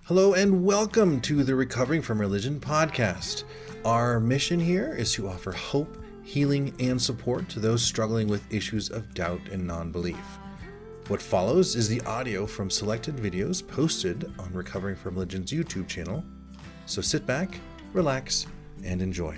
Hello and welcome to the Recovering from Religion podcast. Our mission here is to offer hope, healing, and support to those struggling with issues of doubt and non-belief. What follows is the audio from selected videos posted on Recovering from Religion's YouTube channel. So sit back, relax, and enjoy.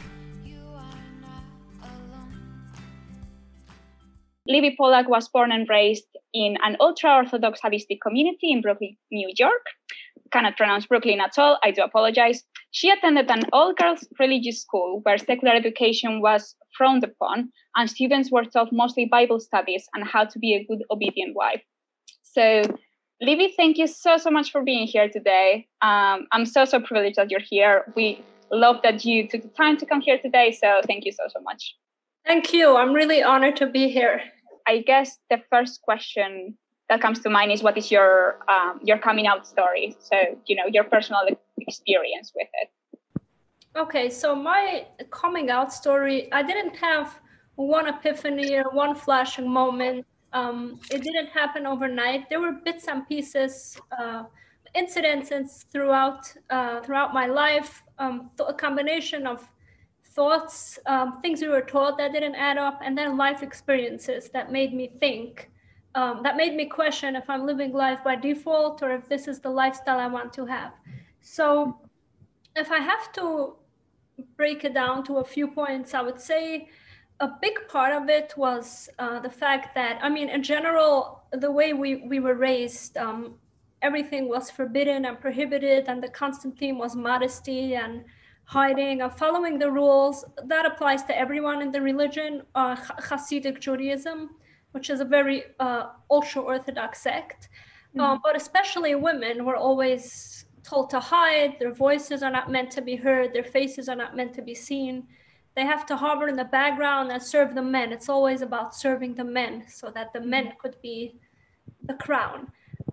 Libby Pollack was born and raised in an ultra-Orthodox Hadistic community in Brooklyn, New York. Cannot pronounce Brooklyn at all, I do apologize. She attended an all-girls religious school where secular education was frowned upon and students were taught mostly Bible studies and how to be a good, obedient wife. So, Libby, thank you so much for being here today. I'm so privileged that you're here. We love that you took the time to come here today, so thank you so much. Thank you. I'm really honored to be here. I guess the first question that comes to mind is, what is your coming out story? So, your personal experience with it. Okay, so my coming out story, I didn't have one epiphany or one flashing moment. It didn't happen overnight. There were bits and pieces, incidences throughout my life, a combination of thoughts, things we were taught that didn't add up, and then life experiences that made me think. That made me question if I'm living life by default or if this is the lifestyle I want to have. So if I have to break it down to a few points, I would say a big part of it was the fact that, in general, the way we were raised, everything was forbidden and prohibited, and the constant theme was modesty and hiding and following the rules. That applies to everyone in the religion, Hasidic Judaism, which is a very ultra-Orthodox sect. But especially women were always told to hide. Their voices are not meant to be heard. Their faces are not meant to be seen. They have to hover in the background and serve the men. It's always about serving the men so that the men could be the crown.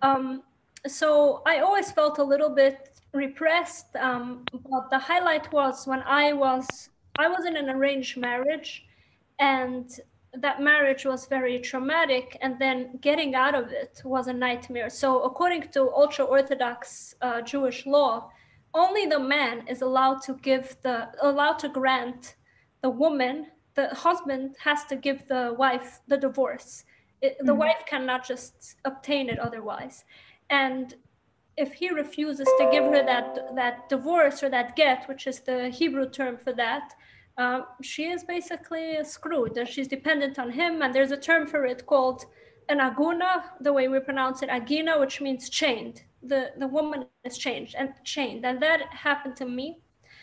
So I always felt a little bit repressed. But the highlight was when I was in an arranged marriage, and that marriage was very traumatic, and then getting out of it was a nightmare. So according to ultra-Orthodox Jewish law, only the man is allowed to grant the woman, the husband has to give the wife the divorce. The wife cannot just obtain it otherwise. And if he refuses to give her that divorce or that get, which is the Hebrew term for that, she is basically screwed, and she's dependent on him. And there's a term for it called an aguna, the way we pronounce it, agina, which means chained. The woman is chained, and that happened to me.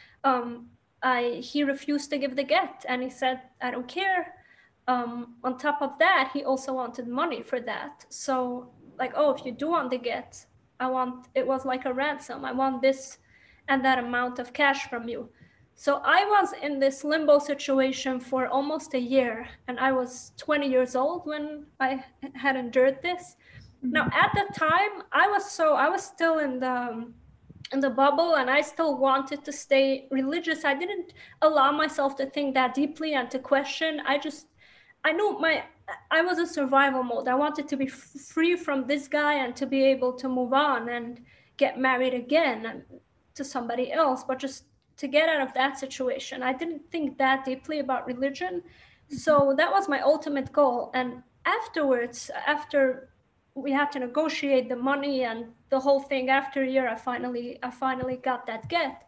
He refused to give the get, and he said, I don't care. On top of that, he also wanted money for that. So if you do want the get, it was like a ransom. I want this and that amount of cash from you. So I was in this limbo situation for almost a year, and I was 20 years old when I had endured this. Now, at the time, I was still in the bubble, and I still wanted to stay religious. I didn't allow myself to think that deeply and to question. I knew I was in survival mode. I wanted to be free from this guy and to be able to move on and get married again to somebody else, but just to get out of that situation. I didn't think that deeply about religion. So that was my ultimate goal. And afterwards, after we had to negotiate the money and the whole thing, after a year, I finally got that get.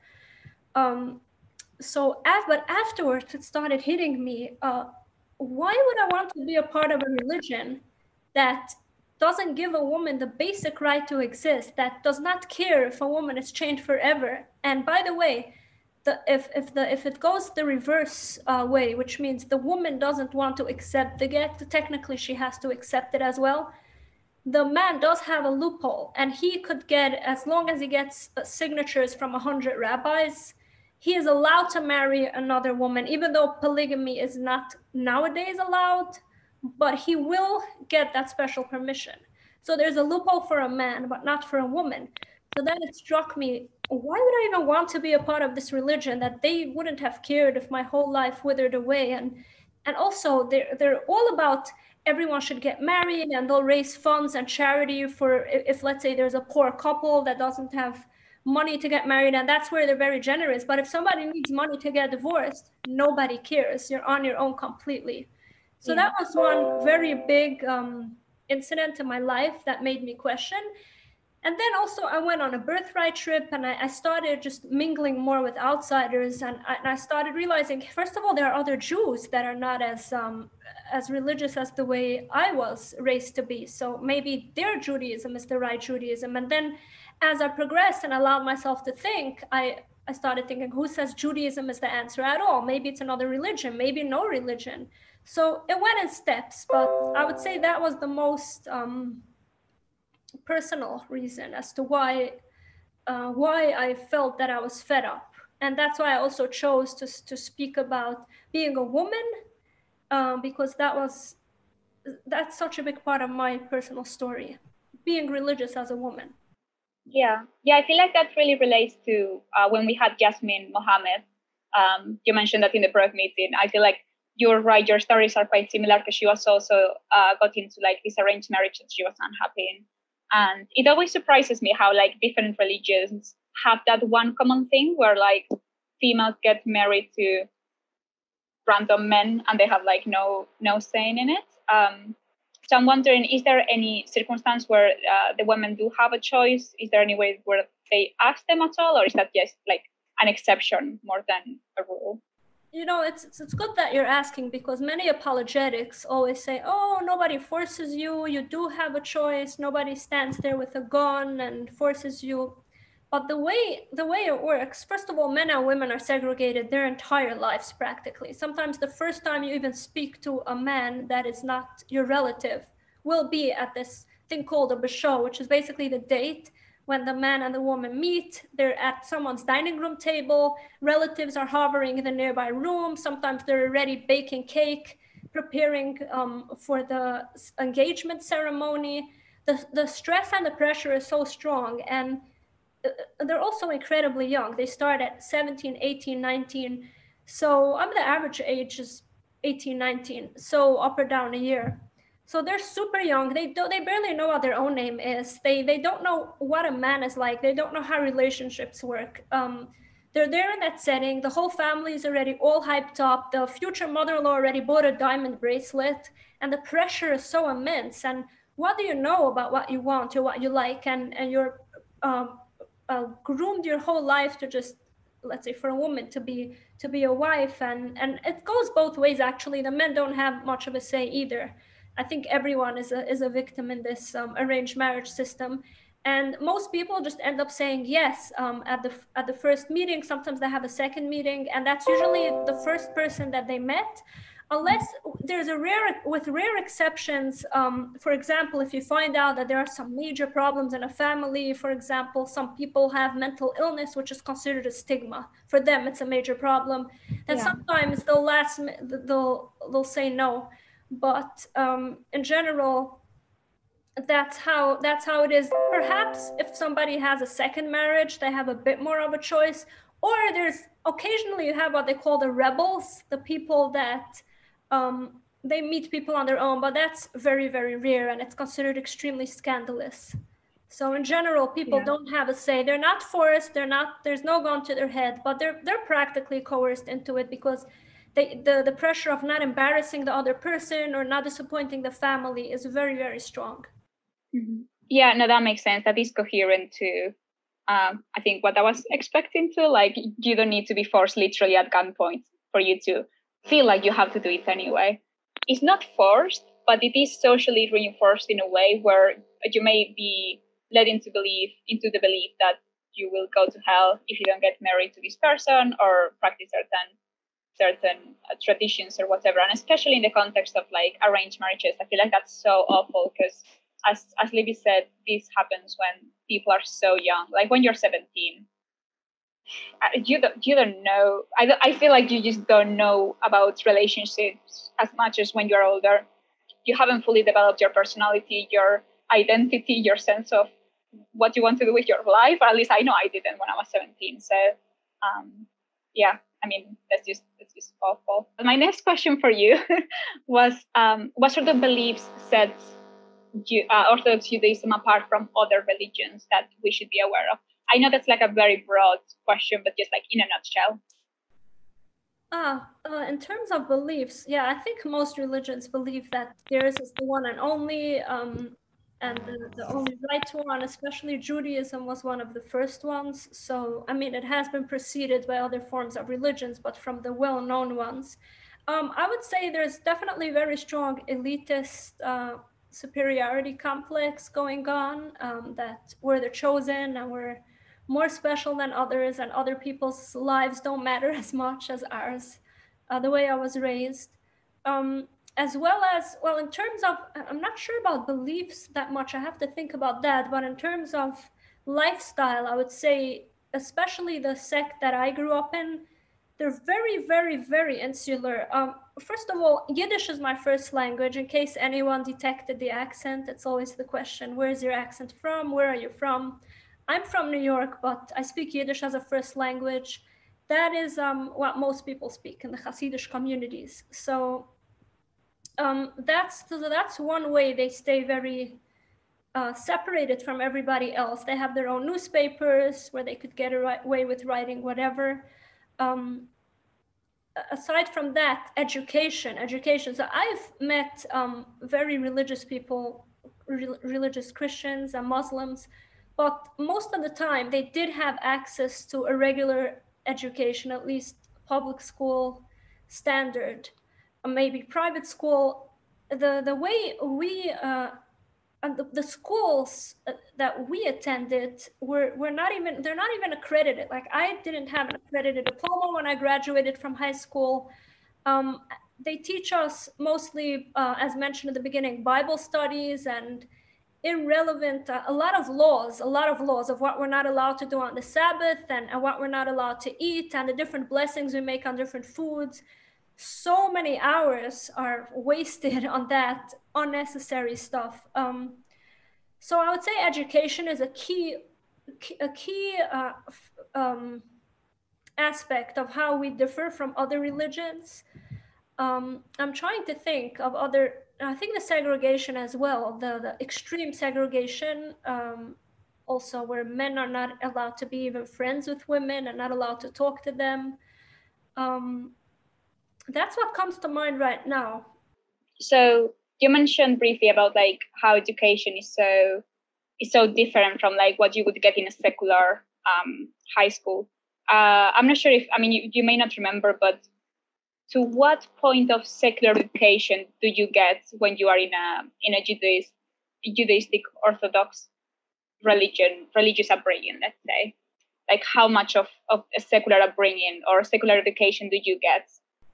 But afterwards, it started hitting me. Why would I want to be a part of a religion that doesn't give a woman the basic right to exist, that does not care if a woman is chained forever? And by the way, if it goes the reverse way, which means the woman doesn't want to accept the get, technically she has to accept it as well. The man does have a loophole, and he could get, as long as he gets signatures from 100 rabbis, he is allowed to marry another woman, even though polygamy is not nowadays allowed, but he will get that special permission. So there's a loophole for a man, but not for a woman. So then it struck me, why would I even want to be a part of this religion that they wouldn't have cared if my whole life withered away? And also they're all about everyone should get married, and they'll raise funds and charity for if let's say there's a poor couple that doesn't have money to get married, and that's where they're very generous. But if somebody needs money to get divorced, nobody cares. You're on your own completely. So that was one very big incident in my life that made me question. And then also I went on a birthright trip, and I started just mingling more with outsiders. And I started realizing, first of all, there are other Jews that are not as religious as the way I was raised to be. So maybe their Judaism is the right Judaism. And then as I progressed and allowed myself to think, I started thinking, who says Judaism is the answer at all? Maybe it's another religion, maybe no religion. So it went in steps, but I would say that was the most personal reason as to why I felt that I was fed up. And that's why I also chose to speak about being a woman, because that's such a big part of my personal story, being religious as a woman. Yeah, I feel like that really relates to when we had Jasmine Mohammed. You mentioned that in the Brook meeting. I feel like you're right, your stories are quite similar, because she was also got into like this arranged marriage that she was unhappy in. And it always surprises me how like different religions have that one common thing where like females get married to random men and they have like no saying in it. So I'm wondering, is there any circumstance where the women do have a choice? Is there any way where they ask them at all, or is that just like an exception more than a rule? You know, it's good that you're asking, because many apologetics always say, oh, nobody forces you, you do have a choice, nobody stands there with a gun and forces you. But the way it works, first of all, men and women are segregated their entire lives practically. Sometimes the first time you even speak to a man that is not your relative will be at this thing called a basho, which is basically the date when the man and the woman meet. They're at someone's dining room table. Relatives are hovering in the nearby room. Sometimes they're already baking cake, preparing for the engagement ceremony. The stress and the pressure is so strong. And they're also incredibly young. They start at 17, 18, 19. So the average age is 18, 19. So up or down a year. So they're super young. They barely know what their own name is. They don't know what a man is like. They don't know how relationships work. They're there in that setting. The whole family is already all hyped up. The future mother-in-law already bought a diamond bracelet, and the pressure is so immense. And what do you know about what you want or what you like? And you're groomed your whole life to just, let's say, for a woman to be a wife. And it goes both ways, actually. The men don't have much of a say either. I think everyone is a victim in this arranged marriage system, and most people just end up saying yes at the first meeting. Sometimes they have a second meeting, and that's usually the first person that they met, unless there's with rare exceptions. For example, if you find out that there are some major problems in a family, for example, some people have mental illness, which is considered a stigma. For them, it's a major problem. And sometimes they'll say no. But in general, that's how it is. Perhaps if somebody has a second marriage, they have a bit more of a choice. Or there's occasionally you have what they call the rebels, the people that they meet people on their own, but that's very, very rare, and it's considered extremely scandalous. So in general, people don't have a say. They're not forced. There's no gun to their head, but they're practically coerced into it, because the pressure of not embarrassing the other person or not disappointing the family is very, very strong. Mm-hmm. Yeah, no, that makes sense. That is coherent to, I think, what I was expecting to. Like, you don't need to be forced literally at gunpoint for you to feel like you have to do it anyway. It's not forced, but it is socially reinforced in a way where you may be led into the belief that you will go to hell if you don't get married to this person or practice certain traditions or whatever. And especially in the context of like arranged marriages, I feel like that's so awful, because as Libby said, this happens when people are so young. Like when you're 17, you don't know. I feel like you just don't know about relationships as much as when you're older. You haven't fully developed your personality, your identity, your sense of what you want to do with your life. Or at least I know I didn't when I was 17. So yeah, I mean, that's just awful. My next question for you was, what sort of beliefs sets Orthodox Judaism apart from other religions that we should be aware of? I know that's like a very broad question, but just like in a nutshell. In terms of beliefs, yeah, I think most religions believe that theirs is the one and only, and the only right one. Especially Judaism was one of the first ones. So, I mean, it has been preceded by other forms of religions, but from the well-known ones, I would say there's definitely very strong elitist superiority complex going on, that we're the chosen and we're more special than others, and other people's lives don't matter as much as ours, the way I was raised. As well as, well, in terms of, I'm not sure about beliefs that much, I have to think about that, but in terms of lifestyle, I would say, especially the sect that I grew up in, they're very, very, very insular. First of all, Yiddish is my first language. In case anyone detected the accent, it's always the question, where's your accent from? Where are you from? I'm from New York, but I speak Yiddish as a first language. That is what most people speak in the Hasidic communities. So that's one way they stay very separated from everybody else. They have their own newspapers where they could get away with writing whatever. Aside from that, education. So I've met very religious people, religious Christians and Muslims, but most of the time they did have access to a regular education, at least public school standard, or maybe private school. The way we and the schools that we attended were not even, they're not even accredited. Like, I didn't have an accredited diploma when I graduated from high school. They teach us mostly, as mentioned at the beginning, Bible studies and irrelevant, a lot of laws of what we're not allowed to do on the Sabbath, and what we're not allowed to eat, and the different blessings we make on different foods. So many hours are wasted on that unnecessary stuff. So I would say education is a key aspect of how we differ from other religions. I'm trying to think of other, I think the segregation as well, the extreme segregation, also where men are not allowed to be even friends with women and not allowed to talk to them. That's what comes to mind right now. So you mentioned briefly about like how education is so different from like what you would get in a secular high school. I'm not sure if, I mean, you may not remember, but to what point of secular education do you get when you are in a Judaistic Orthodox religious upbringing, let's say? Like, how much of a secular upbringing or secular education do you get?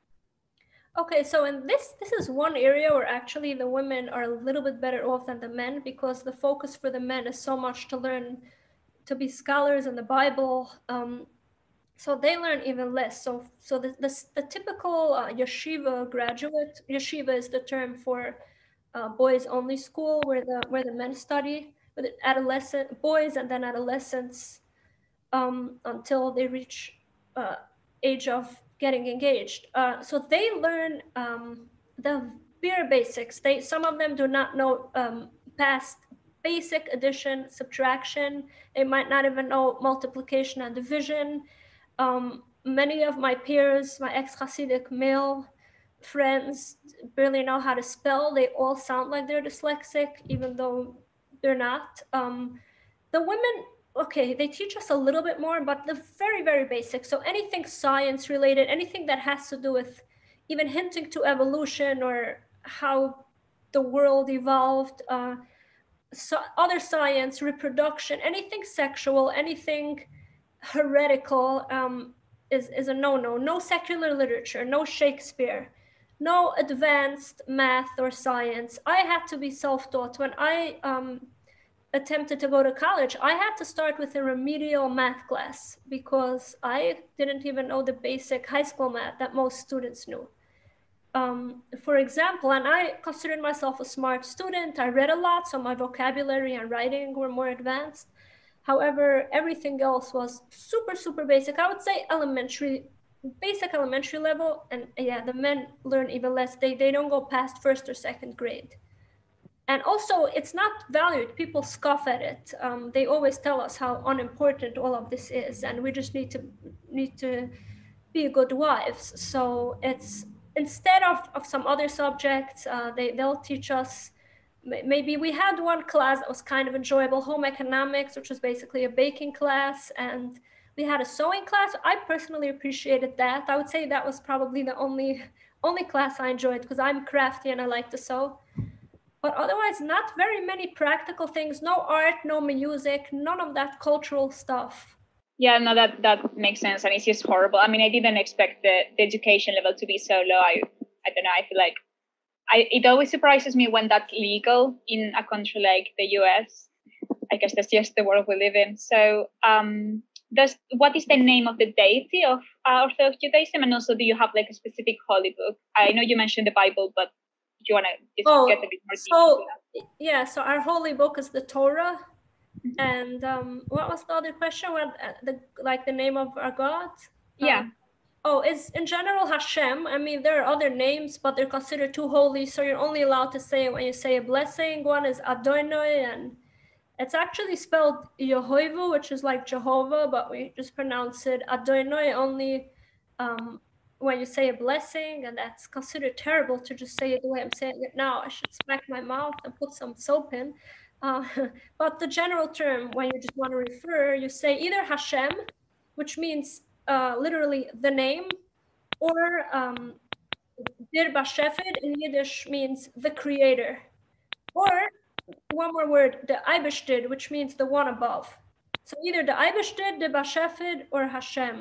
Okay, so in this is one area where actually the women are a little bit better off than the men, because the focus for the men is so much to learn to be scholars in the Bible. So they learn even less. So the typical yeshiva graduate, yeshiva is the term for boys only school where the men study, with adolescent boys and then adolescents, until they reach age of getting engaged. So they learn the bare basics. Some of them do not know past basic addition, subtraction. They might not even know multiplication and division. Many of my peers, my ex-Hasidic male friends, barely know how to spell. They all sound like they're dyslexic, even though they're not. The women, okay, they teach us a little bit more, but the very, very basic. So anything science related, anything that has to do with even hinting to evolution or how the world evolved, so other science, reproduction, anything sexual, anything heretical, is a no-no. No secular literature, no Shakespeare, no advanced math or science. I had to be self-taught. When I attempted to go to college, I had to start with a remedial math class because I didn't even know the basic high school math that most students knew. For example, and I considered myself a smart student. I read a lot, so my vocabulary and writing were more advanced. However, everything else was super, super basic. I would say basic elementary level. And yeah, the men learn even less. They don't go past first or second grade. And also, it's not valued. People scoff at it. They always tell us how unimportant all of this is, and we just need to be good wives. So it's instead of some other subjects, they'll teach us. Maybe we had one class that was kind of enjoyable, home economics, which was basically a baking class, and we had a sewing class. I personally appreciated that. I would say that was probably the only class I enjoyed, because I'm crafty and I like to sew. But otherwise, not very many practical things. No art, no music, none of that cultural stuff. Yeah, no, that makes sense, and it's just horrible. I mean, I didn't expect the education level to be so low. I don't know. I feel like it always surprises me when that's legal in a country like the US. I guess that's just the world we live in. So, what is the name of the deity of Orthodox Judaism, and also do you have like a specific holy book? I know you mentioned the Bible, but do you want to just get a bit more detail? Yeah, so our holy book is the Torah. And what was the other question? What the name of our God? Yeah. It's in general Hashem. I mean, there are other names, but they're considered too holy, so you're only allowed to say it when you say a blessing. One is Adonai, and it's actually spelled Yehovah, which is like Jehovah, but we just pronounce it Adonai only when you say a blessing, and that's considered terrible to just say it the way I'm saying it now. I should smack my mouth and put some soap in. But the general term, when you just want to refer, you say either Hashem, which means literally the name, or Dir Bashefed in Yiddish means the creator, or one more word, the Eibeshtid, which means the one above. So either the Eibeshtid, the Bashefid, or Hashem,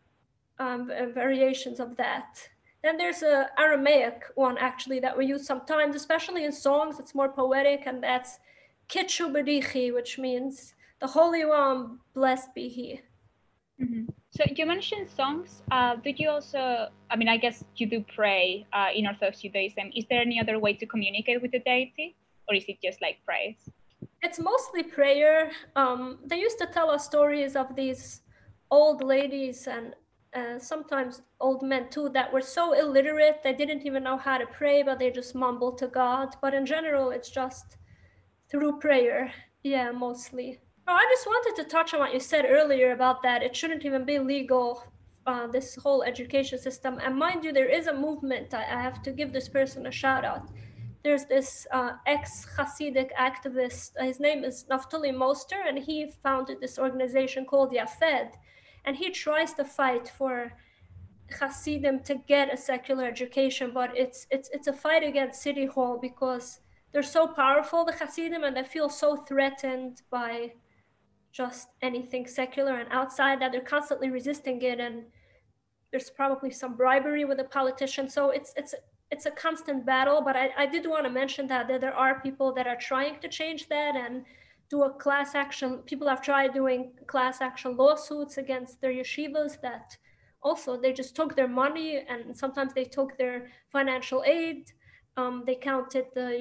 variations of that. Then there's a Aramaic one actually that we use sometimes, especially in songs. It's more poetic, and that's Kitchu B'dichi, which means the Holy One, blessed be He. Mm-hmm. So you mentioned songs. Did you also, I mean, I guess you do pray in Orthodox Judaism. Is there any other way to communicate with the deity, or is it just like praise? It's mostly prayer. They used to tell us stories of these old ladies and sometimes old men too that were so illiterate they didn't even know how to pray, but they just mumbled to God. But in general, it's just through prayer. Yeah, mostly. Oh, I just wanted to touch on what you said earlier about that it shouldn't even be legal, this whole education system. And mind you, there is a movement. I have to give this person a shout out. There's this ex-Hasidic activist. His name is Naftali Moster, and he founded this organization called Yafed. And he tries to fight for Hasidim to get a secular education, but it's a fight against City Hall because they're so powerful, the Hasidim, and they feel so threatened by just anything secular and outside that they're constantly resisting it. And there's probably some bribery with the politicians. So it's a constant battle, but I did want to mention that there are people that are trying to change that and do a class action. People have tried doing class action lawsuits against their yeshivas that also they just took their money, and sometimes they took their financial aid. They counted the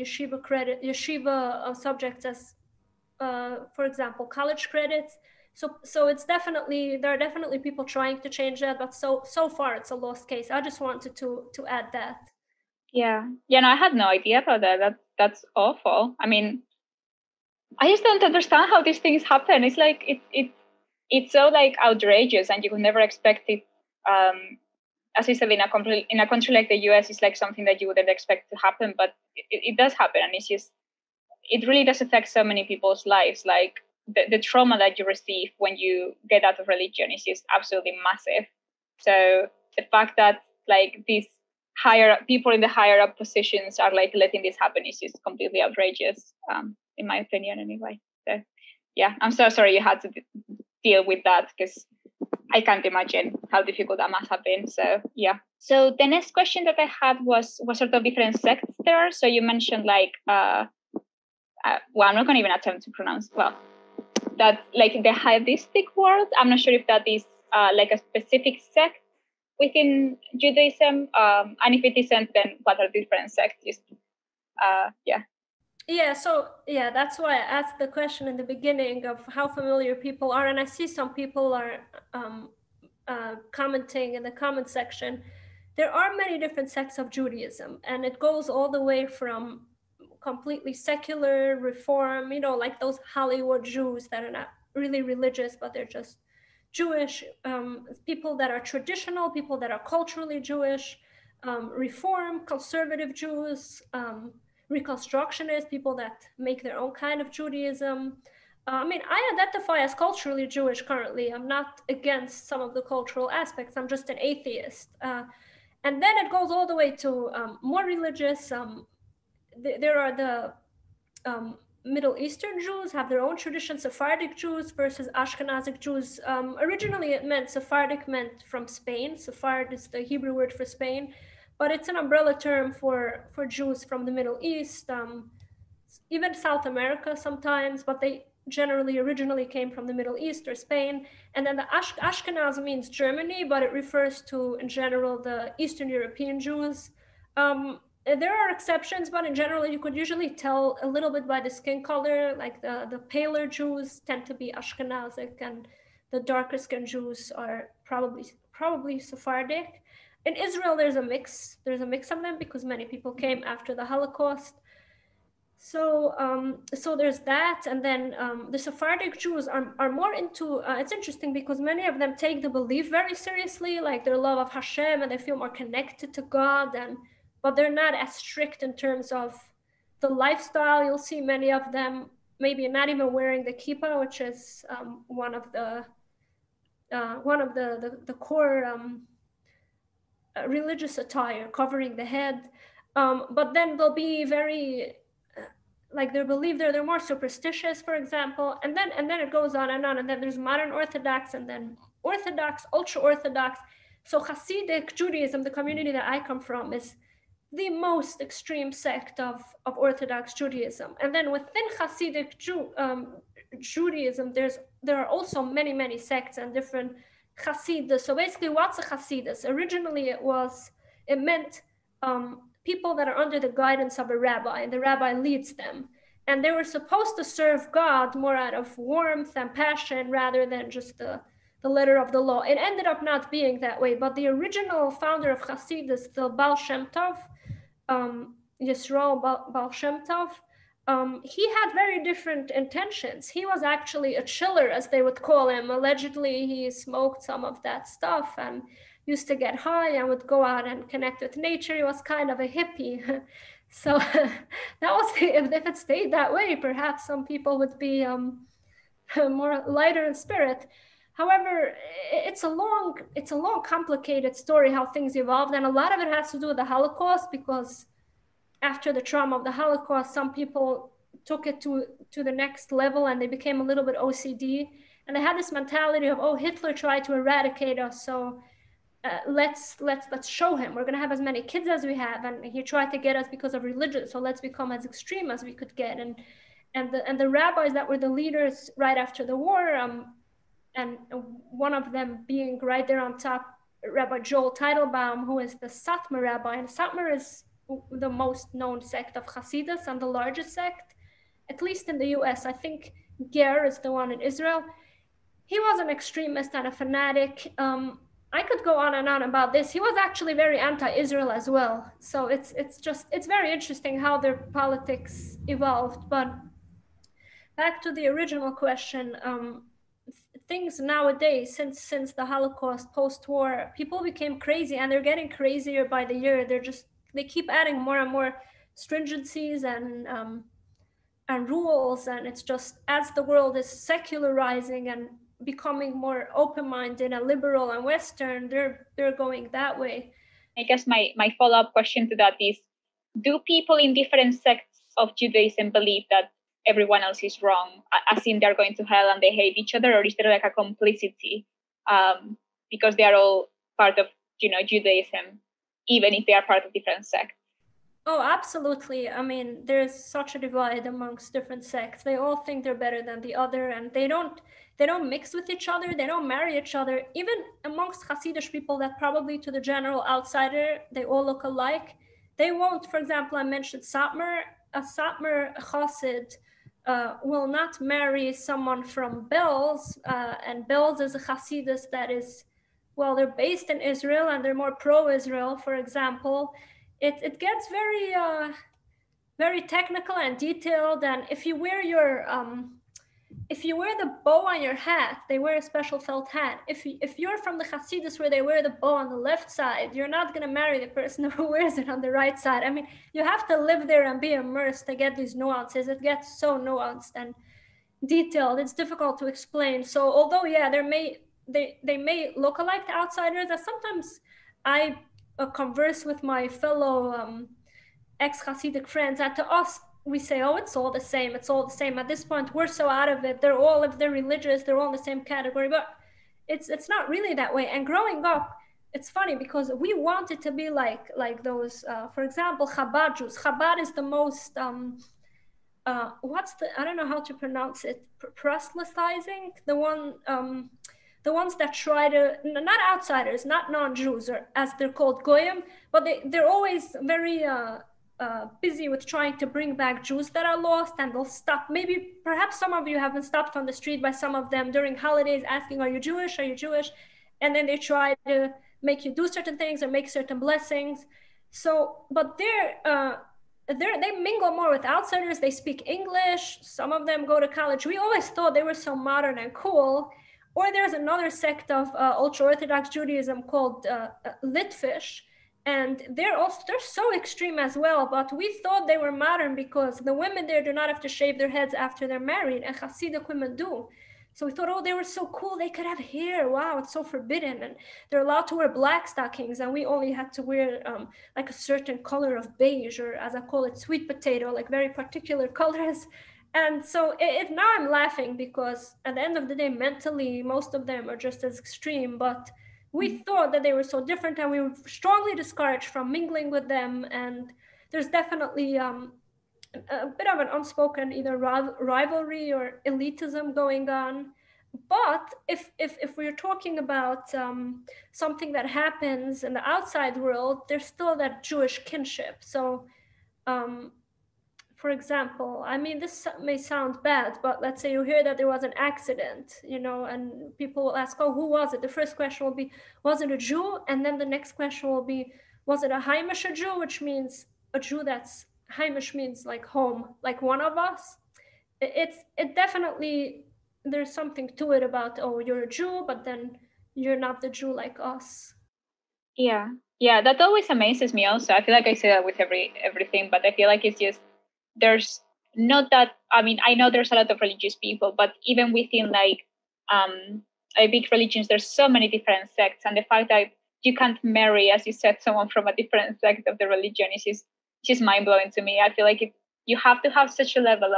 yeshiva subjects as, for example, college credits. So it's definitely, there are definitely people trying to change that, but so far it's a lost case. I just wanted to add that. Yeah, no, I had no idea about that. That's awful. I mean, I just don't understand how these things happen. It's like it's so like outrageous, and you could never expect it. As I said, in a country like the US, it's like something that you wouldn't expect to happen, but it does happen, and it really does affect so many people's lives. Like the trauma that you receive when you get out of religion is just absolutely massive. So the fact that like these people in the higher up positions are like letting this happen is just completely outrageous, in my opinion, anyway. So yeah, I'm so sorry you had to deal with that, because I can't imagine how difficult that must have been. So yeah. So the next question that I had was what sort of different sects there are. So you mentioned like well, I'm not going to even attempt to pronounce that, like the Havistic world. I'm not sure if that is like a specific sect within Judaism, and if it isn't, then what are different sects? So that's why I asked the question in the beginning of how familiar people are, and I see some people are commenting in the comment section. There are many different sects of Judaism, and it goes all the way from completely secular, reform, like those Hollywood Jews that are not really religious, but they're just Jewish, people that are traditional, people that are culturally Jewish, reform, conservative Jews, Reconstructionists, people that make their own kind of Judaism. I identify as culturally Jewish currently. I'm not against some of the cultural aspects. I'm just an atheist. And then it goes all the way to more religious. There are the Middle Eastern Jews have their own tradition, Sephardic Jews versus Ashkenazic Jews. Originally, Sephardic meant from Spain. Sephard is the Hebrew word for Spain, but it's an umbrella term for Jews from the Middle East, even South America sometimes, but they generally originally came from the Middle East or Spain. And then the Ashkenaz means Germany, but it refers to, in general, the Eastern European Jews. There are exceptions, but in general, you could usually tell a little bit by the skin color. Like the paler Jews tend to be Ashkenazic, and the darker skinned Jews are probably Sephardic. In Israel, there's a mix. There's a mix of them because many people came after the Holocaust. So there's that, and then the Sephardic Jews are more into. It's interesting because many of them take the belief very seriously, like their love of Hashem, and they feel more connected to God, but they're not as strict in terms of the lifestyle. You'll see many of them maybe not even wearing the kippah, which is one of the core religious attire, covering the head. But then they'll be very like they believe they're more superstitious, for example, and then it goes on, and then there's modern Orthodox, and then Orthodox, ultra Orthodox. So Hasidic Judaism, the community that I come from, is the most extreme sect of Orthodox Judaism. And then within Hasidic Judaism, there are also many sects and different Hasidus. So basically, what's a Hasidus? Originally, it meant people that are under the guidance of a rabbi, and the rabbi leads them. And they were supposed to serve God more out of warmth and passion rather than just the letter of the law. It ended up not being that way, but the original founder of Hasidus, the Baal Shem Tov, Yisroel Baal Shem Tov, he had very different intentions. He was actually a chiller, as they would call him. Allegedly, he smoked some of that stuff and used to get high and would go out and connect with nature. He was kind of a hippie. So that was, if it stayed that way, perhaps some people would be more lighter in spirit. However, it's a long, complicated story how things evolved, and a lot of it has to do with the Holocaust, because after the trauma of the Holocaust, some people took it to the next level, and they became a little bit OCD, and they had this mentality of, oh, Hitler tried to eradicate us, so let's show him. We're going to have as many kids as we have, and he tried to get us because of religion, so let's become as extreme as we could get. And the rabbis that were the leaders right after the war, and one of them being right there on top, Rabbi Joel Teitelbaum, who is the Satmar rabbi. And Satmar is the most known sect of Hasidus and the largest sect, at least in the US. I think Ger is the one in Israel. He was an extremist and a fanatic. I could go on and on about this. He was actually very anti-Israel as well. So it's very interesting how their politics evolved. But back to the original question, things nowadays, since the Holocaust, post-war, people became crazy, and they're getting crazier by the year. They keep adding more and more stringencies and rules, and it's just, as the world is secularizing and becoming more open-minded and liberal and Western, they're going that way. I guess my follow-up question to that is, do people in different sects of Judaism believe that everyone else is wrong, as in they're going to hell and they hate each other, or is there like a complicity because they are all part of Judaism, even if they are part of different sects? Oh, absolutely. I mean, there's such a divide amongst different sects. They all think they're better than the other, and they don't mix with each other. They don't marry each other. Even amongst Hasidic people that probably to the general outsider, they all look alike. They won't, for example, I mentioned Satmar. A Satmar Chassid will not marry someone from Belz, and Belz is a Hasidus that is, well, they're based in Israel and they're more pro-Israel, for example. It gets very very technical and detailed. And if you wear the bow on your hat, they wear a special felt hat. If you're from the Hasidus where they wear the bow on the left side, you're not going to marry the person who wears it on the right side. I mean, you have to live there and be immersed to get these nuances. It gets so nuanced and detailed. It's difficult to explain. So although, yeah, they may look alike to outsiders, and sometimes I converse with my fellow ex-Hasidic friends, and to us, we say, oh, it's all the same. It's all the same. At this point, we're so out of it. If they're religious, they're all in the same category. But it's not really that way. And growing up, it's funny because we wanted to be like those, for example, Chabad Jews. Chabad is the most, I don't know how to pronounce it, proselytizing, the ones that try to, not outsiders, not non-Jews, or as they're called, goyim, but they're always very busy with trying to bring back Jews that are lost, and they'll stop. Maybe, perhaps some of you have been stopped on the street by some of them during holidays asking, are you Jewish? Are you Jewish? And then they try to make you do certain things or make certain blessings. So, but they mingle more with outsiders. They speak English. Some of them go to college. We always thought they were so modern and cool. Or there's another sect of ultra-Orthodox Judaism called Litvish, and they're so extreme as well. But we thought they were modern because the women there do not have to shave their heads after they're married, and Hasidic women do. So we thought, oh, they were so cool. They could have hair. Wow, it's so forbidden, and they're allowed to wear black stockings, and we only had to wear like a certain color of beige, or as I call it, sweet potato, like very particular colors. And so now I'm laughing because at the end of the day, mentally, most of them are just as extreme, but we thought that they were so different, and we were strongly discouraged from mingling with them. And there's definitely a bit of an unspoken either rivalry or elitism going on. But if we're talking about something that happens in the outside world, there's still that Jewish kinship. So for example, I mean, this may sound bad, but let's say you hear that there was an accident, and people will ask, oh, who was it? The first question will be, was it a Jew? And then the next question will be, was it a Heimische Jew, which means a Jew that's, Heimish means like home, like one of us. It definitely, there's something to it about, oh, you're a Jew, but then you're not the Jew like us. Yeah, that always amazes me also. I feel like I say that with everything, but I feel like it's just, there's not that, I mean, I know there's a lot of religious people, but even within like big religions, there's so many different sects, and the fact that you can't marry, as you said, someone from a different sect of the religion is just mind-blowing to me. I feel like you have to have such a level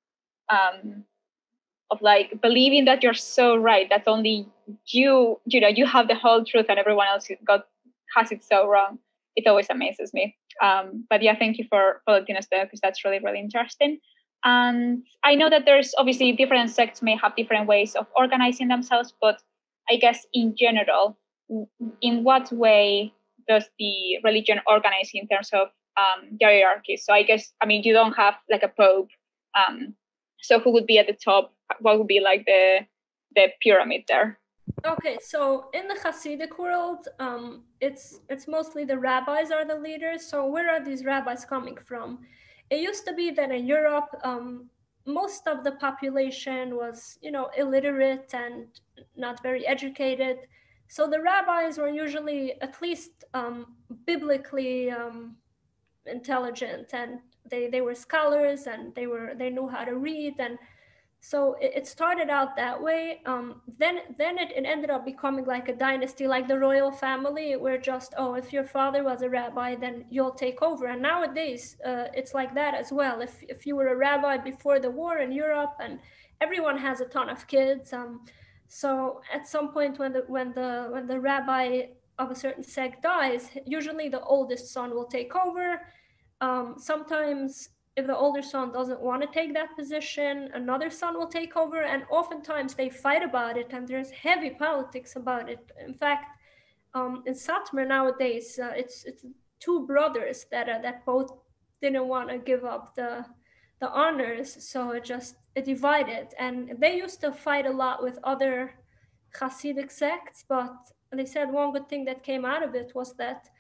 of like believing that you're so right, that only you have the whole truth and everyone else has it so wrong. It always amazes me. But yeah, thank you for letting us know, because that's really, really interesting. And I know that there's obviously different sects may have different ways of organizing themselves, but I guess in general, in what way does the religion organize in terms of hierarchy? So I guess, I mean, you don't have like a pope. So who would be at the top? What would be like the pyramid there? Okay, so in the Hasidic world, it's mostly the rabbis are the leaders. So where are these rabbis coming from? It used to be that in Europe, most of the population was, illiterate and not very educated. So the rabbis were usually at least biblically intelligent, and they were scholars, and they knew how to read. And so it started out that way. Then it ended up becoming like a dynasty, like the royal family, where just, oh, if your father was a rabbi, then you'll take over. And nowadays, it's like that as well. If you were a rabbi before the war in Europe, and everyone has a ton of kids, so at some point when the rabbi of a certain sect dies, usually the oldest son will take over. Sometimes if the older son doesn't want to take that position, another son will take over, and oftentimes they fight about it, and there's heavy politics about it. In fact, in Satmar nowadays, it's two brothers that both didn't want to give up the honors, so it divided. And they used to fight a lot with other Hasidic sects, but they said one good thing that came out of it was that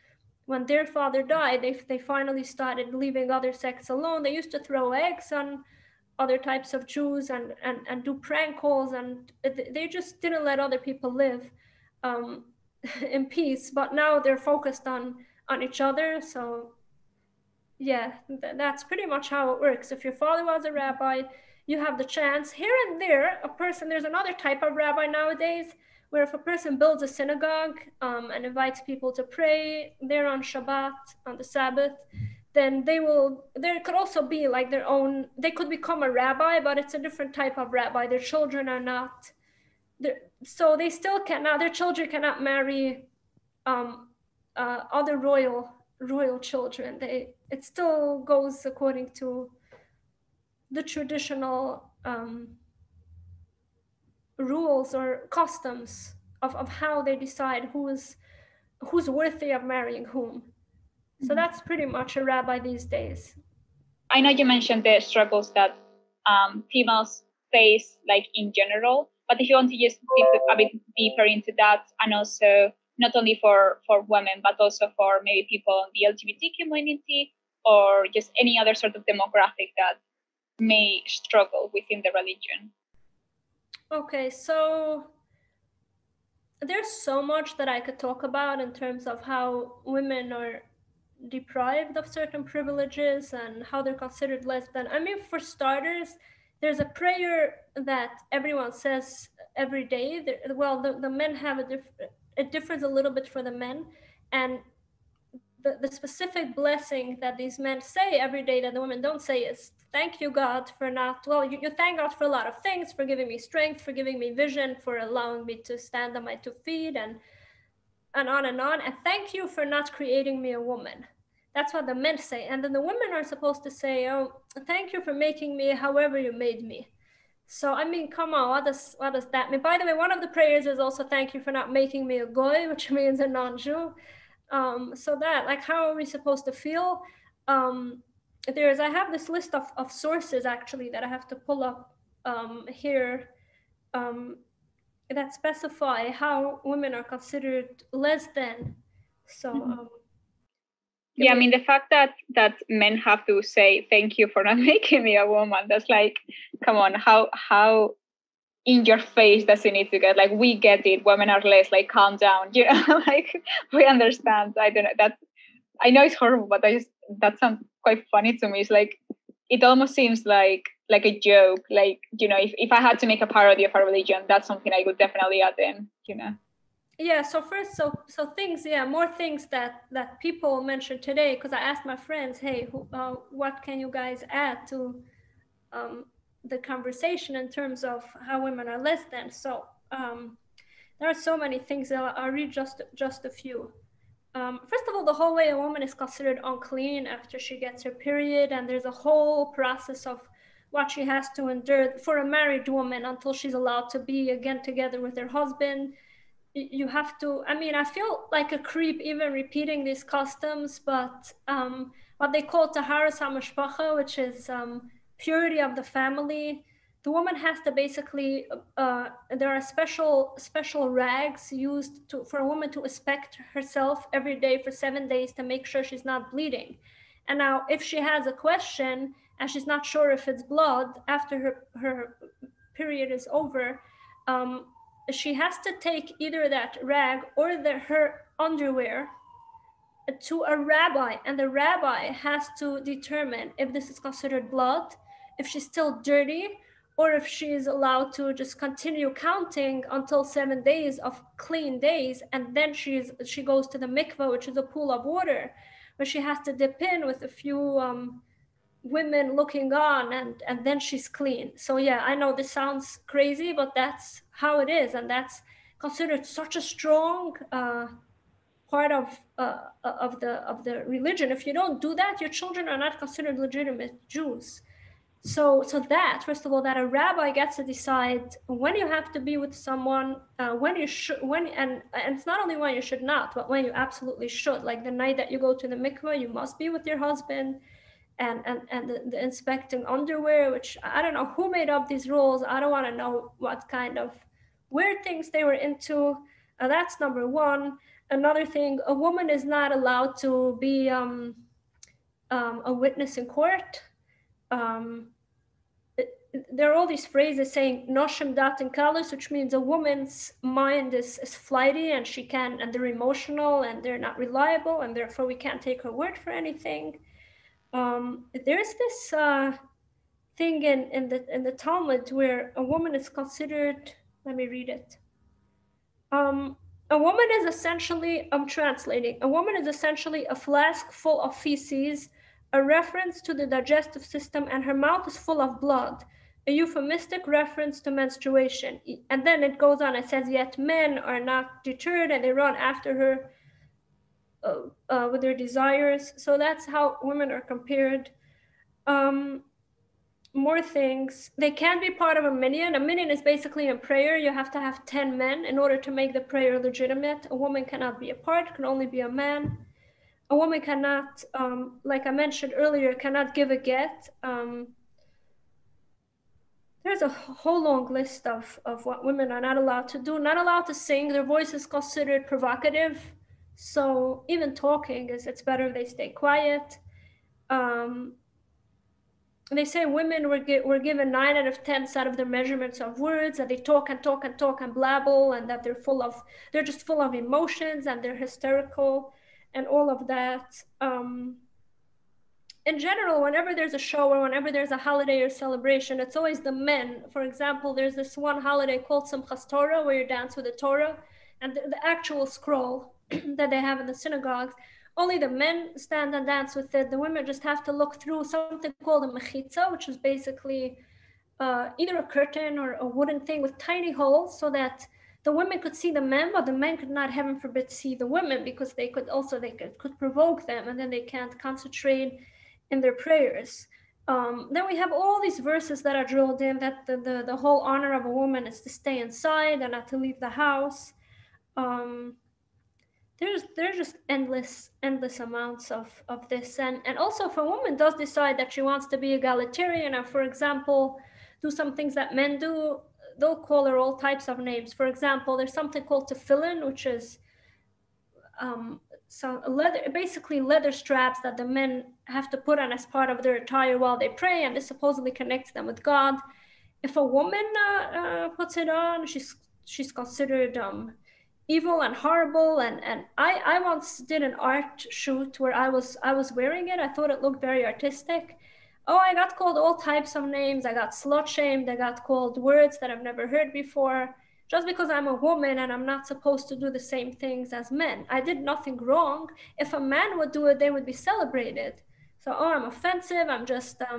when their father died, they finally started leaving other sects alone. They used to throw eggs on other types of Jews and do prank calls, and they just didn't let other people live in peace. But now they're focused on each other. So yeah, that's pretty much how it works. If your father was a rabbi, you have the chance. Here and there, there's another type of rabbi nowadays, where if a person builds a synagogue and invites people to pray there on Shabbat, on the Sabbath, then there could also be like their own, they could become a rabbi, but it's a different type of rabbi. Their children are not, so they still cannot, their children cannot marry other royal children. It still goes according to the traditional rules or customs of how they decide who's worthy of marrying whom. So that's pretty much a rabbi these days. I know you mentioned the struggles that females face, like in general, but if you want to just dig a bit deeper into that, and also not only for women, but also for maybe people in the LGBT community or just any other sort of demographic that may struggle within the religion. Okay, so there's so much that I could talk about in terms of how women are deprived of certain privileges and how they're considered less than. I mean, for starters, there's a prayer that everyone says every day. Well, the men have it differs a little bit for the men, and the specific blessing that these men say every day that the women don't say is, thank you, God, for not, well, you thank God for a lot of things, for giving me strength, for giving me vision, for allowing me to stand on my 2 feet, and on, and thank you for not creating me a woman. That's what the men say. And then the women are supposed to say, oh, thank you for making me however you made me. So, I mean, come on, what does that mean? By the way, one of the prayers is also, thank you for not making me a goy, which means a non-Jew. So that, like, how are we supposed to feel? I have this list of sources, actually, that I have to pull up here that specify how women are considered less than. So, yeah, I mean, the fact that men have to say thank you for not making me a woman, that's like, come on, how in your face does it need to get? Like, we get it, women are less, like, calm down, you know, like, we understand. I don't know, I know it's horrible, but that sounds quite funny to me. It's like, it almost seems like a joke, like, you know, if I had to make a parody of a religion, that's something I would definitely add in, you know. Yeah, so first, so things, more things that people mentioned today, because I asked my friends, hey, what can you guys add to the conversation in terms of how women are less than? So there are so many things. I'll read just a few. First of all, the whole way a woman is considered unclean after she gets her period, and there's a whole process of what she has to endure for a married woman until she's allowed to be again together with her husband. You have to, I mean, I feel like a creep even repeating these customs, but what they call taharas hamishpacha, which is purity of the family. The woman has to basically, there are special rags used for a woman to inspect herself every day for 7 days to make sure she's not bleeding. And now if she has a question and she's not sure if it's blood after her period is over, she has to take either that rag or her underwear to a rabbi, and the rabbi has to determine if this is considered blood, if she's still dirty, or if she is allowed to just continue counting until 7 days of clean days, and then she goes to the mikveh, which is a pool of water, where she has to dip in with a few women looking on, and then she's clean. So yeah, I know this sounds crazy, but that's how it is, and that's considered such a strong part of the religion. If you don't do that, your children are not considered legitimate Jews. So that, first of all, that a rabbi gets to decide when you have to be with someone, when you should, and it's not only when you should not, but when you absolutely should. Like the night that you go to the mikveh, you must be with your husband. And the inspecting underwear, which I don't know who made up these rules. I don't want to know what kind of weird things they were into. That's number one. Another thing, a woman is not allowed to be a witness in court. There are all these phrases saying noshim dat and kalos, which means a woman's mind is flighty and they're emotional and they're not reliable, and therefore we can't take her word for anything. There's this thing in the Talmud where a woman is considered, let me read it. A woman is essentially, I'm translating, a woman is essentially a flask full of feces, a reference to the digestive system, and her mouth is full of blood, a euphemistic reference to menstruation. And then it goes on, it says, yet men are not deterred and they run after her with their desires. So that's how women are compared. More things. They can be part of a minyan. A minyan is basically a prayer. You have to have 10 men in order to make the prayer legitimate. A woman cannot be a part, can only be a man. A woman cannot, like I mentioned earlier, cannot give a get. There's a whole long list of what women are not allowed to do. Not allowed to sing. Their voice is considered provocative. So even talking it's better if they stay quiet. They say women were given 9 out of 10 out of their measurements of words, that they talk and talk and talk and blabble, and that they're just full of emotions and they're hysterical and all of that. In general, whenever there's a show or whenever there's a holiday or celebration, it's always the men. For example, there's this one holiday called Simchas Torah, where you dance with the Torah, and the actual scroll that they have in the synagogues, only the men stand and dance with it. The women just have to look through something called a mechitza, which is basically either a curtain or a wooden thing with tiny holes, so that the women could see the men, but the men could not, heaven forbid, see the women, because they could provoke them, and then they can't concentrate in their prayers. Then we have all these verses that are drilled in, that the whole honor of a woman is to stay inside and not to leave the house. There's just endless amounts of this. And also, if a woman does decide that she wants to be egalitarian, or for example, do some things that men do, they'll call her all types of names. For example, there's something called tefillin, which is basically leather straps that the men have to put on as part of their attire while they pray, and this supposedly connects them with God. If a woman puts it on, she's considered evil and horrible. And I once did an art shoot where I was wearing it. I thought it looked very artistic. Oh, I got called all types of names. I got slut shamed. I got called words that I've never heard before, just because I'm a woman and I'm not supposed to do the same things as men. I did nothing wrong. If a man would do it, they would be celebrated. So, oh, I'm offensive. I'm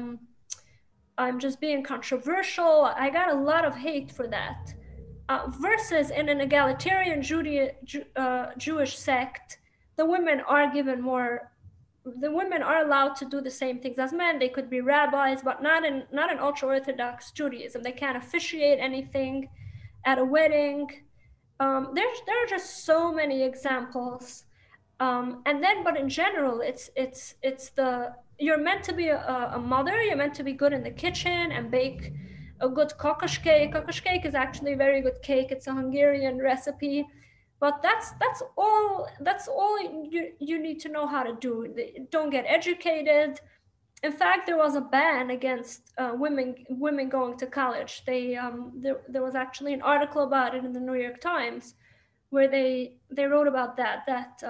just being controversial. I got a lot of hate for that. Versus in an egalitarian Jewish sect, the women are given more. The women are allowed to do the same things as men. They could be rabbis, but not in ultra-Orthodox Judaism. They can't officiate anything at a wedding. There are just so many examples. But in general, you're meant to be a mother. You're meant to be good in the kitchen and bake a good kokosh cake. Kokosh cake is actually a very good cake. It's a Hungarian recipe. But that's all you need to know how to do. Don't get educated. In fact, there was a ban against women going to college. There was actually an article about it in the New York Times, where they wrote about that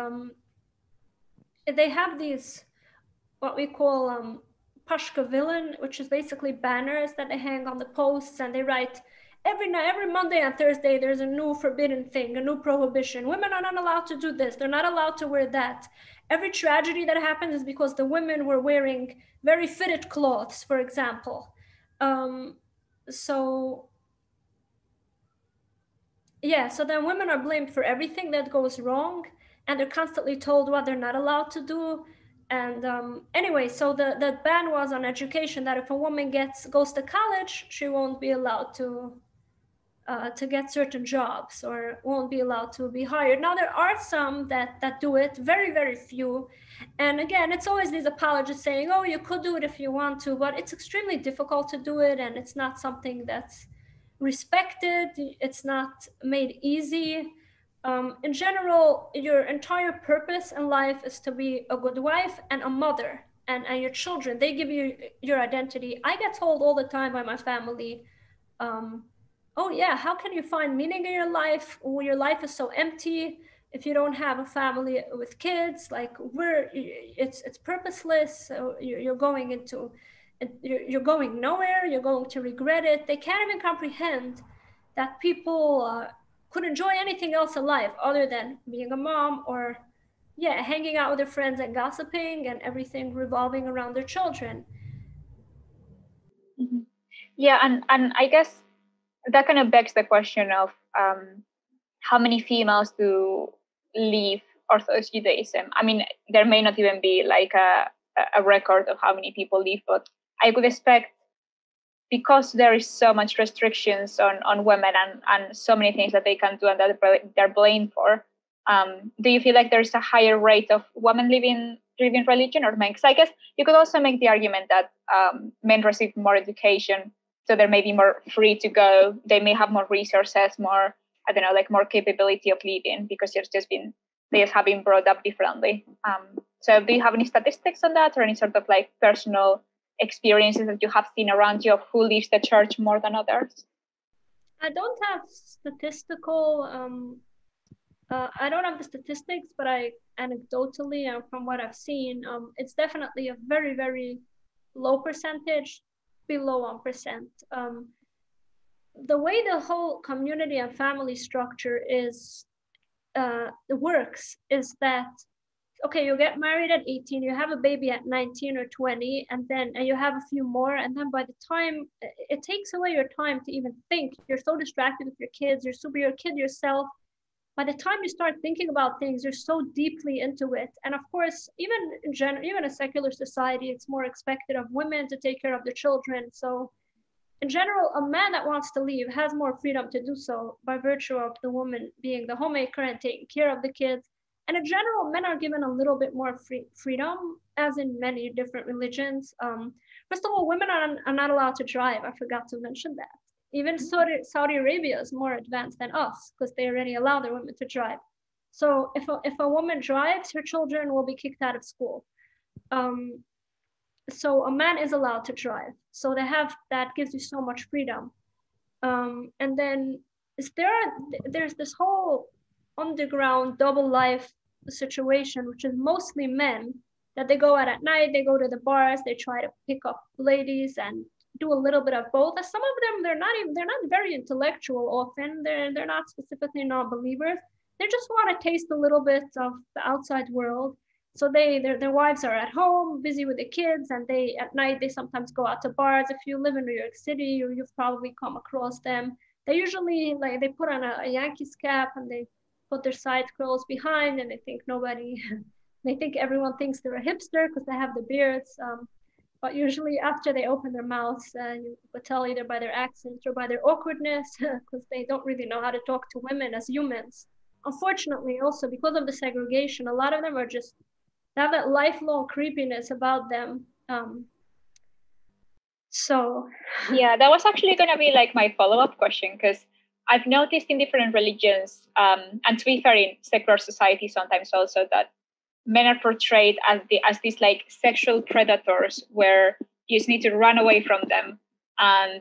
they have these what we call pashkavilin, which is basically banners that they hang on the posts, and they write, every Monday and Thursday, there's a new forbidden thing, a new prohibition. Women are not allowed to do this. They're not allowed to wear that. Every tragedy that happens is because the women were wearing very fitted clothes, for example. So then women are blamed for everything that goes wrong, and they're constantly told what they're not allowed to do. And anyway, so the ban was on education, that if a woman goes to college, she won't be allowed to get certain jobs, or won't be allowed to be hired. Now, there are some that do it, very, very few. And again, it's always these apologists saying, oh, you could do it if you want to, but it's extremely difficult to do it, and it's not something that's respected. It's not made easy. In general, your entire purpose in life is to be a good wife and a mother, and your children, they give you your identity. I get told all the time by my family, oh yeah, how can you find meaning in your life? Well, your life is so empty if you don't have a family with kids. Like it's purposeless. So you're going into, you're going nowhere. You're going to regret it. They can't even comprehend that people could enjoy anything else in life other than being a mom, or yeah, hanging out with their friends and gossiping and everything revolving around their children. Mm-hmm. Yeah, and I guess that kind of begs the question of how many females do leave Orthodox Judaism. I mean, there may not even be like a record of how many people leave, but I would expect, because there is so much restrictions on women and so many things that they can do and that they're blamed for. Do you feel like there's a higher rate of women leaving religion or men? Because I guess you could also make the argument that men receive more education, so they're maybe more free to go. They may have more resources, more, I don't know, like more capability of leading, because they just have been brought up differently. So do you have any statistics on that, or any sort of like personal experiences that you have seen around you of who leaves the church more than others? I don't have statistical, I don't have the statistics, but I anecdotally and from what I've seen, it's definitely a very, very low percentage, below 1%. The way the whole community and family structure is works is that, okay, you get married at 18, you have a baby at 19 or 20, and you have a few more, and then by the time, it takes away your time to even think. You're so distracted with your kids, you're super your kid yourself. By the time you start thinking about things, you're so deeply into it. And of course, even in general, even a secular society, it's more expected of women to take care of the children. So in general, a man that wants to leave has more freedom to do so by virtue of the woman being the homemaker and taking care of the kids. And in general, men are given a little bit more freedom, as in many different religions. First of all, women are not allowed to drive. I forgot to mention that. Even Saudi Arabia is more advanced than us, because they already allow their women to drive. So if a woman drives, her children will be kicked out of school. So a man is allowed to drive. So that gives you so much freedom. And then there's this whole underground double life situation, which is mostly men, that they go out at night, they go to the bars, they try to pick up ladies and do a little bit of both. And some of them, they're not very intellectual often. They're not specifically non-believers. They just want to taste a little bit of the outside world. So their wives are at home, busy with the kids, and at night they sometimes go out to bars. If you live in New York City, you've probably come across them. They usually they put on a Yankees cap and they put their side curls behind, and they think everyone thinks they're a hipster because they have the beards. But usually after they open their mouths, you could tell either by their accent or by their awkwardness, because they don't really know how to talk to women as humans. Unfortunately, also because of the segregation, a lot of them are just, they have that lifelong creepiness about them. So yeah, that was actually going to be like my follow-up question, because I've noticed in different religions, and to be fair, in secular society sometimes also, that men are portrayed as these like sexual predators, where you just need to run away from them, and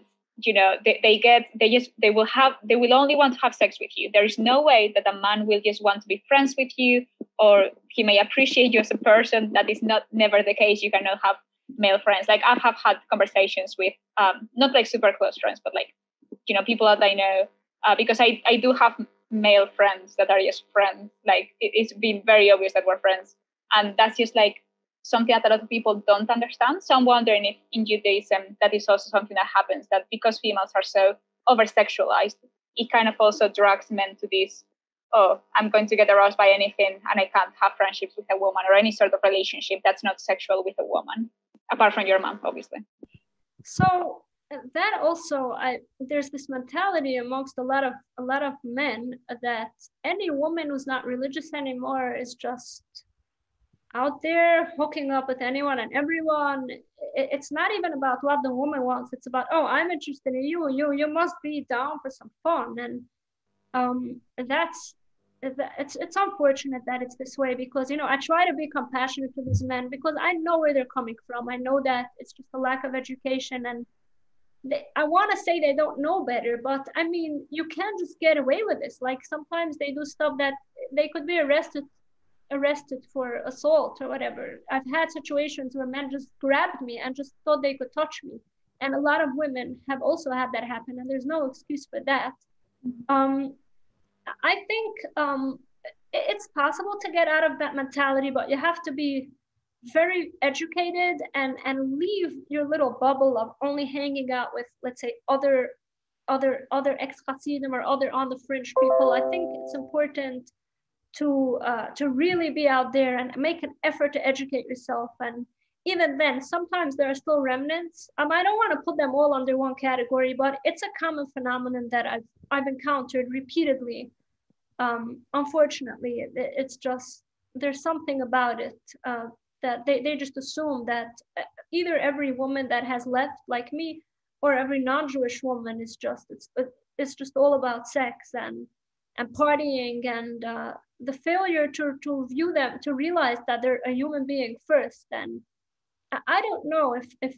they will only want to have sex with you. There is no way that a man will just want to be friends with you, or he may appreciate you as a person. That is never the case. You cannot have male friends. Like I have had conversations with not like super close friends, but like people that I know, because I do have male friends that are just friends. Like it's been very obvious that we're friends, and that's just like something that a lot of people don't understand. So I'm wondering if in Judaism that is also something that happens, that because females are so over-sexualized, it kind of also drags men to this, oh, I'm going to get aroused by anything and I can't have friendships with a woman or any sort of relationship that's not sexual with a woman, apart from your mom, obviously. So that also, there's this mentality amongst a lot of men that any woman who's not religious anymore is just out there hooking up with anyone and everyone. It's not even about what the woman wants. It's about, oh, I'm interested in you. You must be down for some fun. And that's it's unfortunate that it's this way, because I try to be compassionate to these men because I know where they're coming from. I know that it's just a lack of education, and I want to say they don't know better, but I mean, you can't just get away with this. Like, sometimes they do stuff that they could be arrested for assault or whatever. I've had situations where men just grabbed me and just thought they could touch me, and a lot of women have also had that happen, and there's no excuse for that. um I think it's possible to get out of that mentality, but you have to be very educated and leave your little bubble of only hanging out with, let's say, other ex Hasidim or other on the fringe people. I think it's important to really be out there and make an effort to educate yourself. And even then, sometimes there are still remnants. I don't want to put them all under one category, but it's a common phenomenon that I've encountered repeatedly. Unfortunately, it's just, there's something about it that they just assume that either every woman that has left, like me, or every non-Jewish woman is just, it's just all about sex and partying, and the failure to view them, to realize that they're a human being first. And I don't know if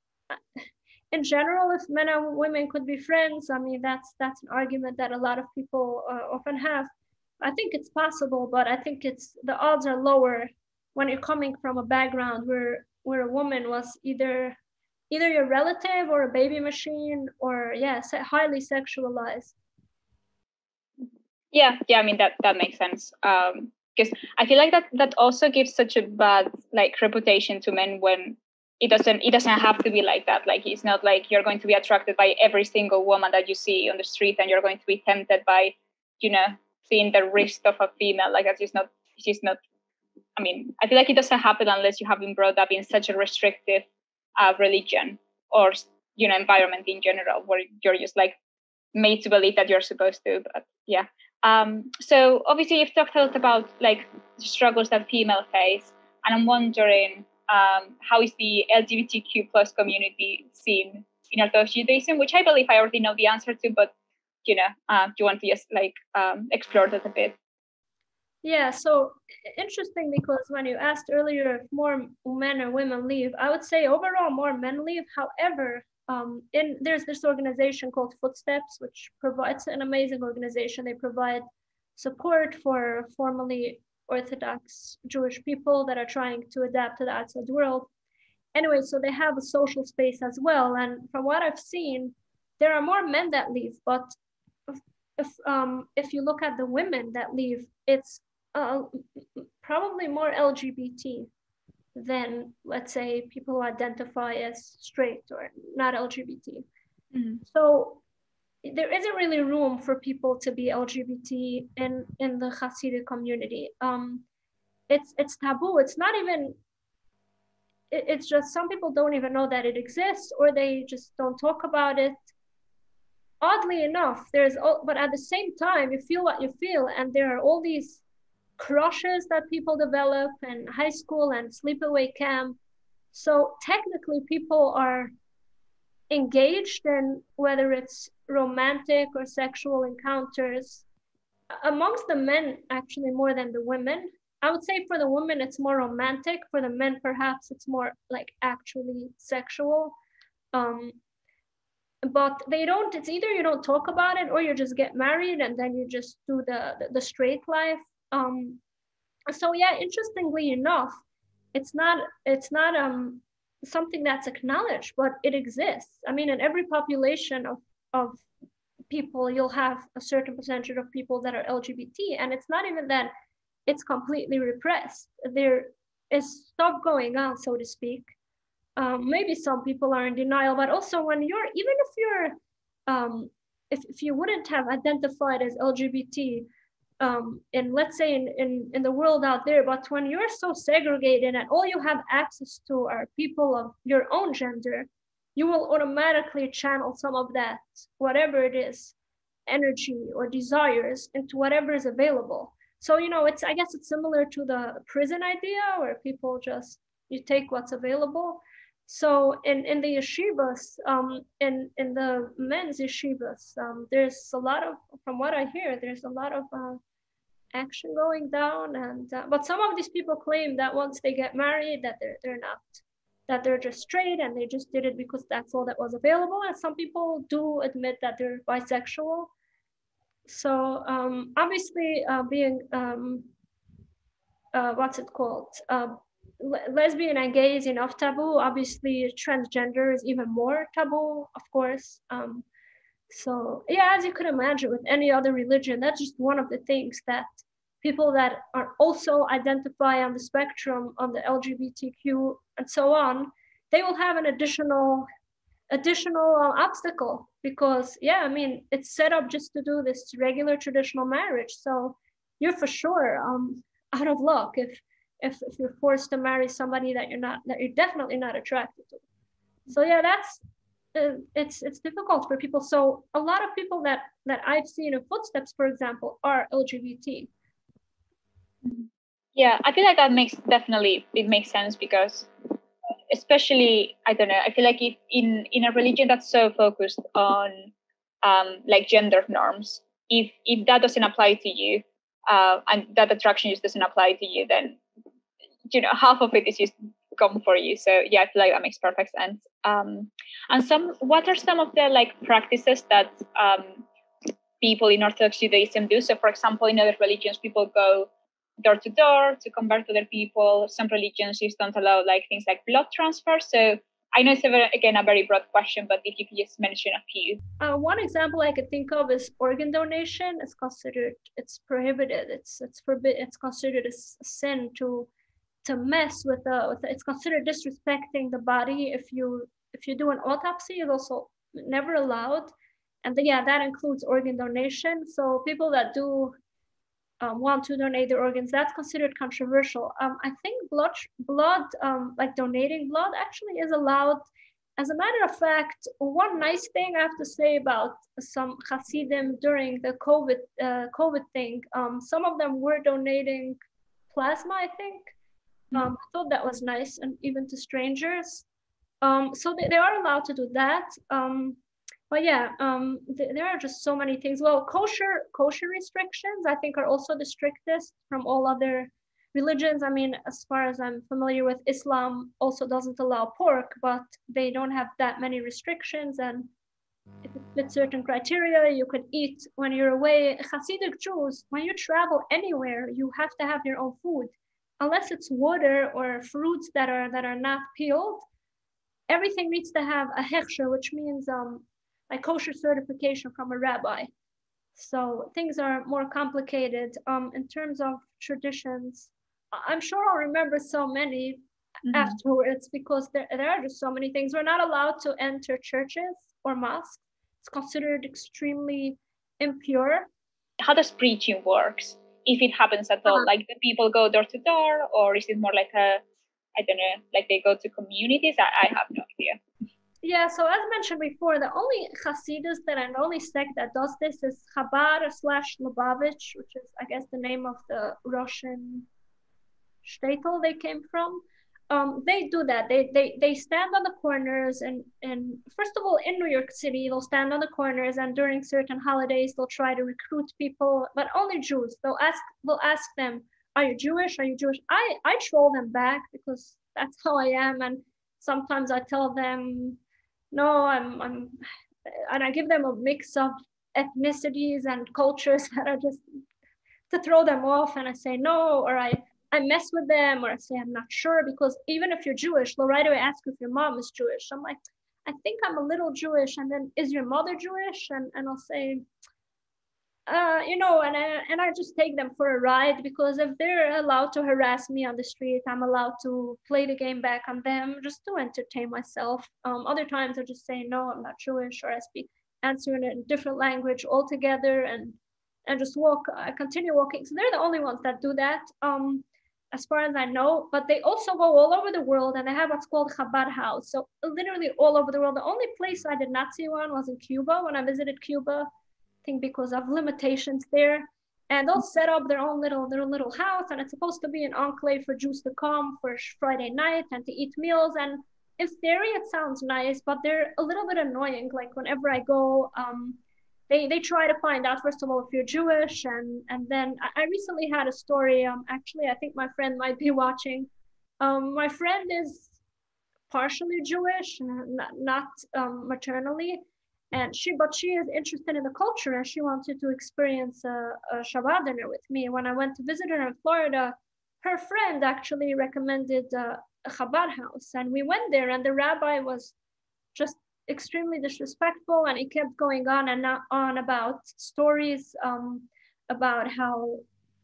in general, if men and women could be friends. I mean, that's an argument that a lot of people often have. I think it's possible, but I think it's, the odds are lower when you're coming from a background where a woman was either your relative or a baby machine, or yes, highly sexualized. Yeah, I mean, that makes sense. Because I feel like that also gives such a bad like reputation to men when it doesn't have to be like that. Like, it's not like you're going to be attracted by every single woman that you see on the street, and you're going to be tempted by, seeing the wrist of a female. Like, that's just not. It's just not. I mean, I feel like it doesn't happen unless you have been brought up in such a restrictive religion or environment in general, where you're just like made to believe that you're supposed to. But yeah. So obviously you've talked a lot about like the struggles that female face, and I'm wondering how is the LGBTQ plus community seen in Orthodox Judaism, which I believe I already know the answer to, but do you want to just like explore that a bit? Yeah, so interesting, because when you asked earlier if more men or women leave, I would say overall more men leave. However, there's this organization called Footsteps, which provides an amazing organization. They provide support for formerly Orthodox Jewish people that are trying to adapt to the outside world. Anyway, so they have a social space as well. And from what I've seen, there are more men that leave, but if you look at the women that leave, it's probably more LGBT than, let's say, people who identify as straight or not LGBT. Mm-hmm. So there isn't really room for people to be LGBT in the Hasidic community. It's taboo. It's not even. It's just some people don't even know that it exists, or they just don't talk about it. Oddly enough, but at the same time, you feel what you feel, and there are all these crushes that people develop in high school and sleepaway camp. So technically people are engaged in, whether it's romantic or sexual encounters, amongst the men actually more than the women. I would say for the women it's more romantic, for the men perhaps it's more like actually sexual. But it's either you don't talk about it, or you just get married and then you just do the straight life. So yeah, interestingly enough, it's not something that's acknowledged, but it exists. I mean, in every population of people, you'll have a certain percentage of people that are LGBT, and it's not even that it's completely repressed. There is stuff going on, so to speak. Maybe some people are in denial, but also when you're, even if you're, if you wouldn't have identified as LGBT, and let's say in the world out there, but when you're so segregated and all you have access to are people of your own gender, you will automatically channel some of that, whatever it is, energy or desires, into whatever is available. So, I guess it's similar to the prison idea, where people just, you take what's available. So in the yeshivas, in the men's yeshivas, there's a lot of, from what I hear, there's a lot of action going down. And but some of these people claim that once they get married, that they're not, that they're just straight and they just did it because that's all that was available. And some people do admit that they're bisexual. So obviously, being what's it called? Lesbian and gay is enough taboo. Obviously, transgender is even more taboo, of course. So yeah, as you could imagine with any other religion, that's just one of the things that people that are also identify on the spectrum, on the LGBTQ and so on, they will have an additional obstacle, because yeah, I mean, it's set up just to do this regular traditional marriage. So you're for sure out of luck if you're forced to marry somebody that you're definitely not attracted to. So yeah, that's it's difficult for people. So a lot of people that I've seen in Footsteps, for example, are LGBT. Yeah, I feel like that makes sense, because especially, I don't know, I feel like if in a religion that's so focused on like gender norms, if that doesn't apply to you, and that attraction just doesn't apply to you, then half of it is just gone for you. So yeah, I feel like that makes perfect sense. And what are some of the like practices that people in Orthodox Judaism do? So for example, in other religions, people go door to door to convert other people. Some religions just don't allow like things like blood transfer. So I know it's a very broad question, but if you could just mention a few. One example I could think of is organ donation. It's prohibited. It's forbidden. It's considered a sin to mess with it's considered disrespecting the body. If you do an autopsy, it's also never allowed. And yeah, that includes organ donation. So people that do want to donate their organs, that's considered controversial. I think blood, like donating blood, actually is allowed. As a matter of fact, one nice thing I have to say about some Hasidim during the COVID thing, some of them were donating plasma, I think. I thought that was nice, and even to strangers. So they are allowed to do that. But yeah, there are just so many things. Well, kosher restrictions, I think, are also the strictest from all other religions. I mean, as far as I'm familiar with, Islam also doesn't allow pork, but they don't have that many restrictions. And if it fits certain criteria, you could eat when you're away. Hasidic Jews, when you travel anywhere, you have to have your own food. Unless it's water or fruits that are not peeled, everything needs to have a hechsher, which means like kosher certification from a rabbi. So things are more complicated. In terms of traditions, I'm sure I'll remember so many afterwards, because there are just so many things. We're not allowed to enter churches or mosques. It's considered extremely impure. How does preaching works? If it happens at all, like the people go door to door, or is it more like I don't know, like they go to communities? I have no idea. Yeah, so as mentioned before, the only Hasidus and the only sect that does this is Chabad/Lubavitch, which is, I guess, the name of the Russian shtetl they came from. They do that. They stand on the corners, and first of all, in New York City, they'll stand on the corners, and during certain holidays, they'll try to recruit people, but only Jews. They'll ask them, "Are you Jewish? Are you Jewish?" I troll them back, because that's how I am, and sometimes I tell them, "No, I'm," and I give them a mix of ethnicities and cultures that are just to throw them off, and I say no, or I mess with them, or I say I'm not sure, because even if you're Jewish, they'll right away ask if your mom is Jewish. I'm like, I think I'm a little Jewish, and then, is your mother Jewish? And I'll say, and I just take them for a ride, because if they're allowed to harass me on the street, I'm allowed to play the game back on them, just to entertain myself. Other times I just say, no, I'm not Jewish, or I answer in a different language altogether, and just I continue walking. So they're the only ones that do that. As far as I know, but they also go all over the world, and they have what's called Chabad House. So literally all over the world. The only place I did not see one was in Cuba, when I visited Cuba, I think because of limitations there. And they'll set up their own little house, and it's supposed to be an enclave for Jews to come for Friday night and to eat meals. And in theory, it sounds nice, but they're a little bit annoying. Like whenever I go, they try to find out, first of all, if you're Jewish, and then I recently had a story. Actually, I think my friend might be watching. My friend is partially Jewish, not maternally, and she is interested in the culture, and she wanted to experience a Shabbat dinner with me. When I went to visit her in Florida, her friend actually recommended a Chabad house, and we went there, and the rabbi was just extremely disrespectful, and he kept going on and on about stories about how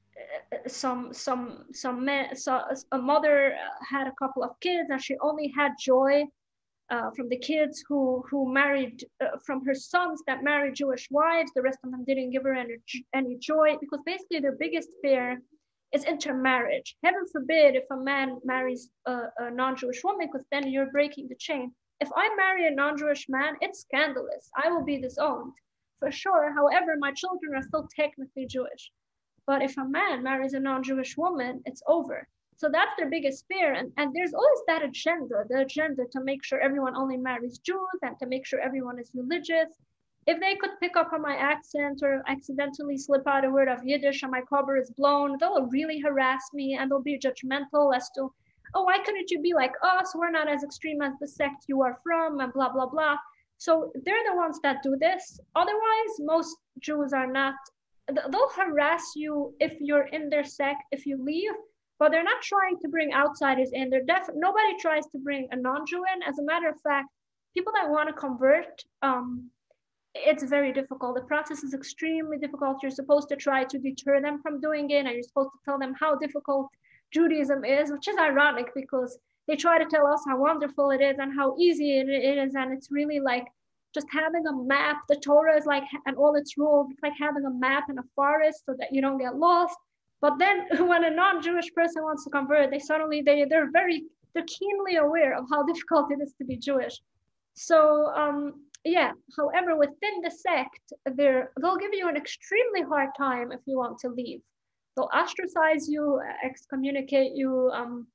some men, so a mother had a couple of kids, and she only had joy from the kids who married from her sons that married Jewish wives. The rest of them didn't give her any joy, because basically their biggest fear is intermarriage. Heaven forbid if a man marries a non-Jewish woman, because then you're breaking the chain. If I marry a non-Jewish man, it's scandalous. I will be disowned for sure. However, my children are still technically Jewish. But if a man marries a non-Jewish woman, it's over. So that's their biggest fear. And there's always that agenda, the agenda to make sure everyone only marries Jews and to make sure everyone is religious. If they could pick up on my accent or accidentally slip out a word of Yiddish and my cover is blown, they'll really harass me, and they'll be judgmental as to, oh, why couldn't you be like us? We're not as extreme as the sect you are from, and blah, blah, blah. So they're the ones that do this. Otherwise, most Jews are not. They'll harass you if you're in their sect, if you leave, but they're not trying to bring outsiders in. Nobody tries to bring a non-Jew in. As a matter of fact, people that want to convert, it's very difficult. The process is extremely difficult. You're supposed to try to deter them from doing it, and you're supposed to tell them how difficult Judaism is, which is ironic because they try to tell us how wonderful it is and how easy it is, and it's really like just having a map. The Torah is like, and all its rules, it's like having a map in a forest so that you don't get lost. But then when a non-Jewish person wants to convert, they're keenly aware of how difficult it is to be Jewish. So yeah, however, within the sect, they'll give you an extremely hard time if you want to leave. They'll ostracize you, excommunicate you.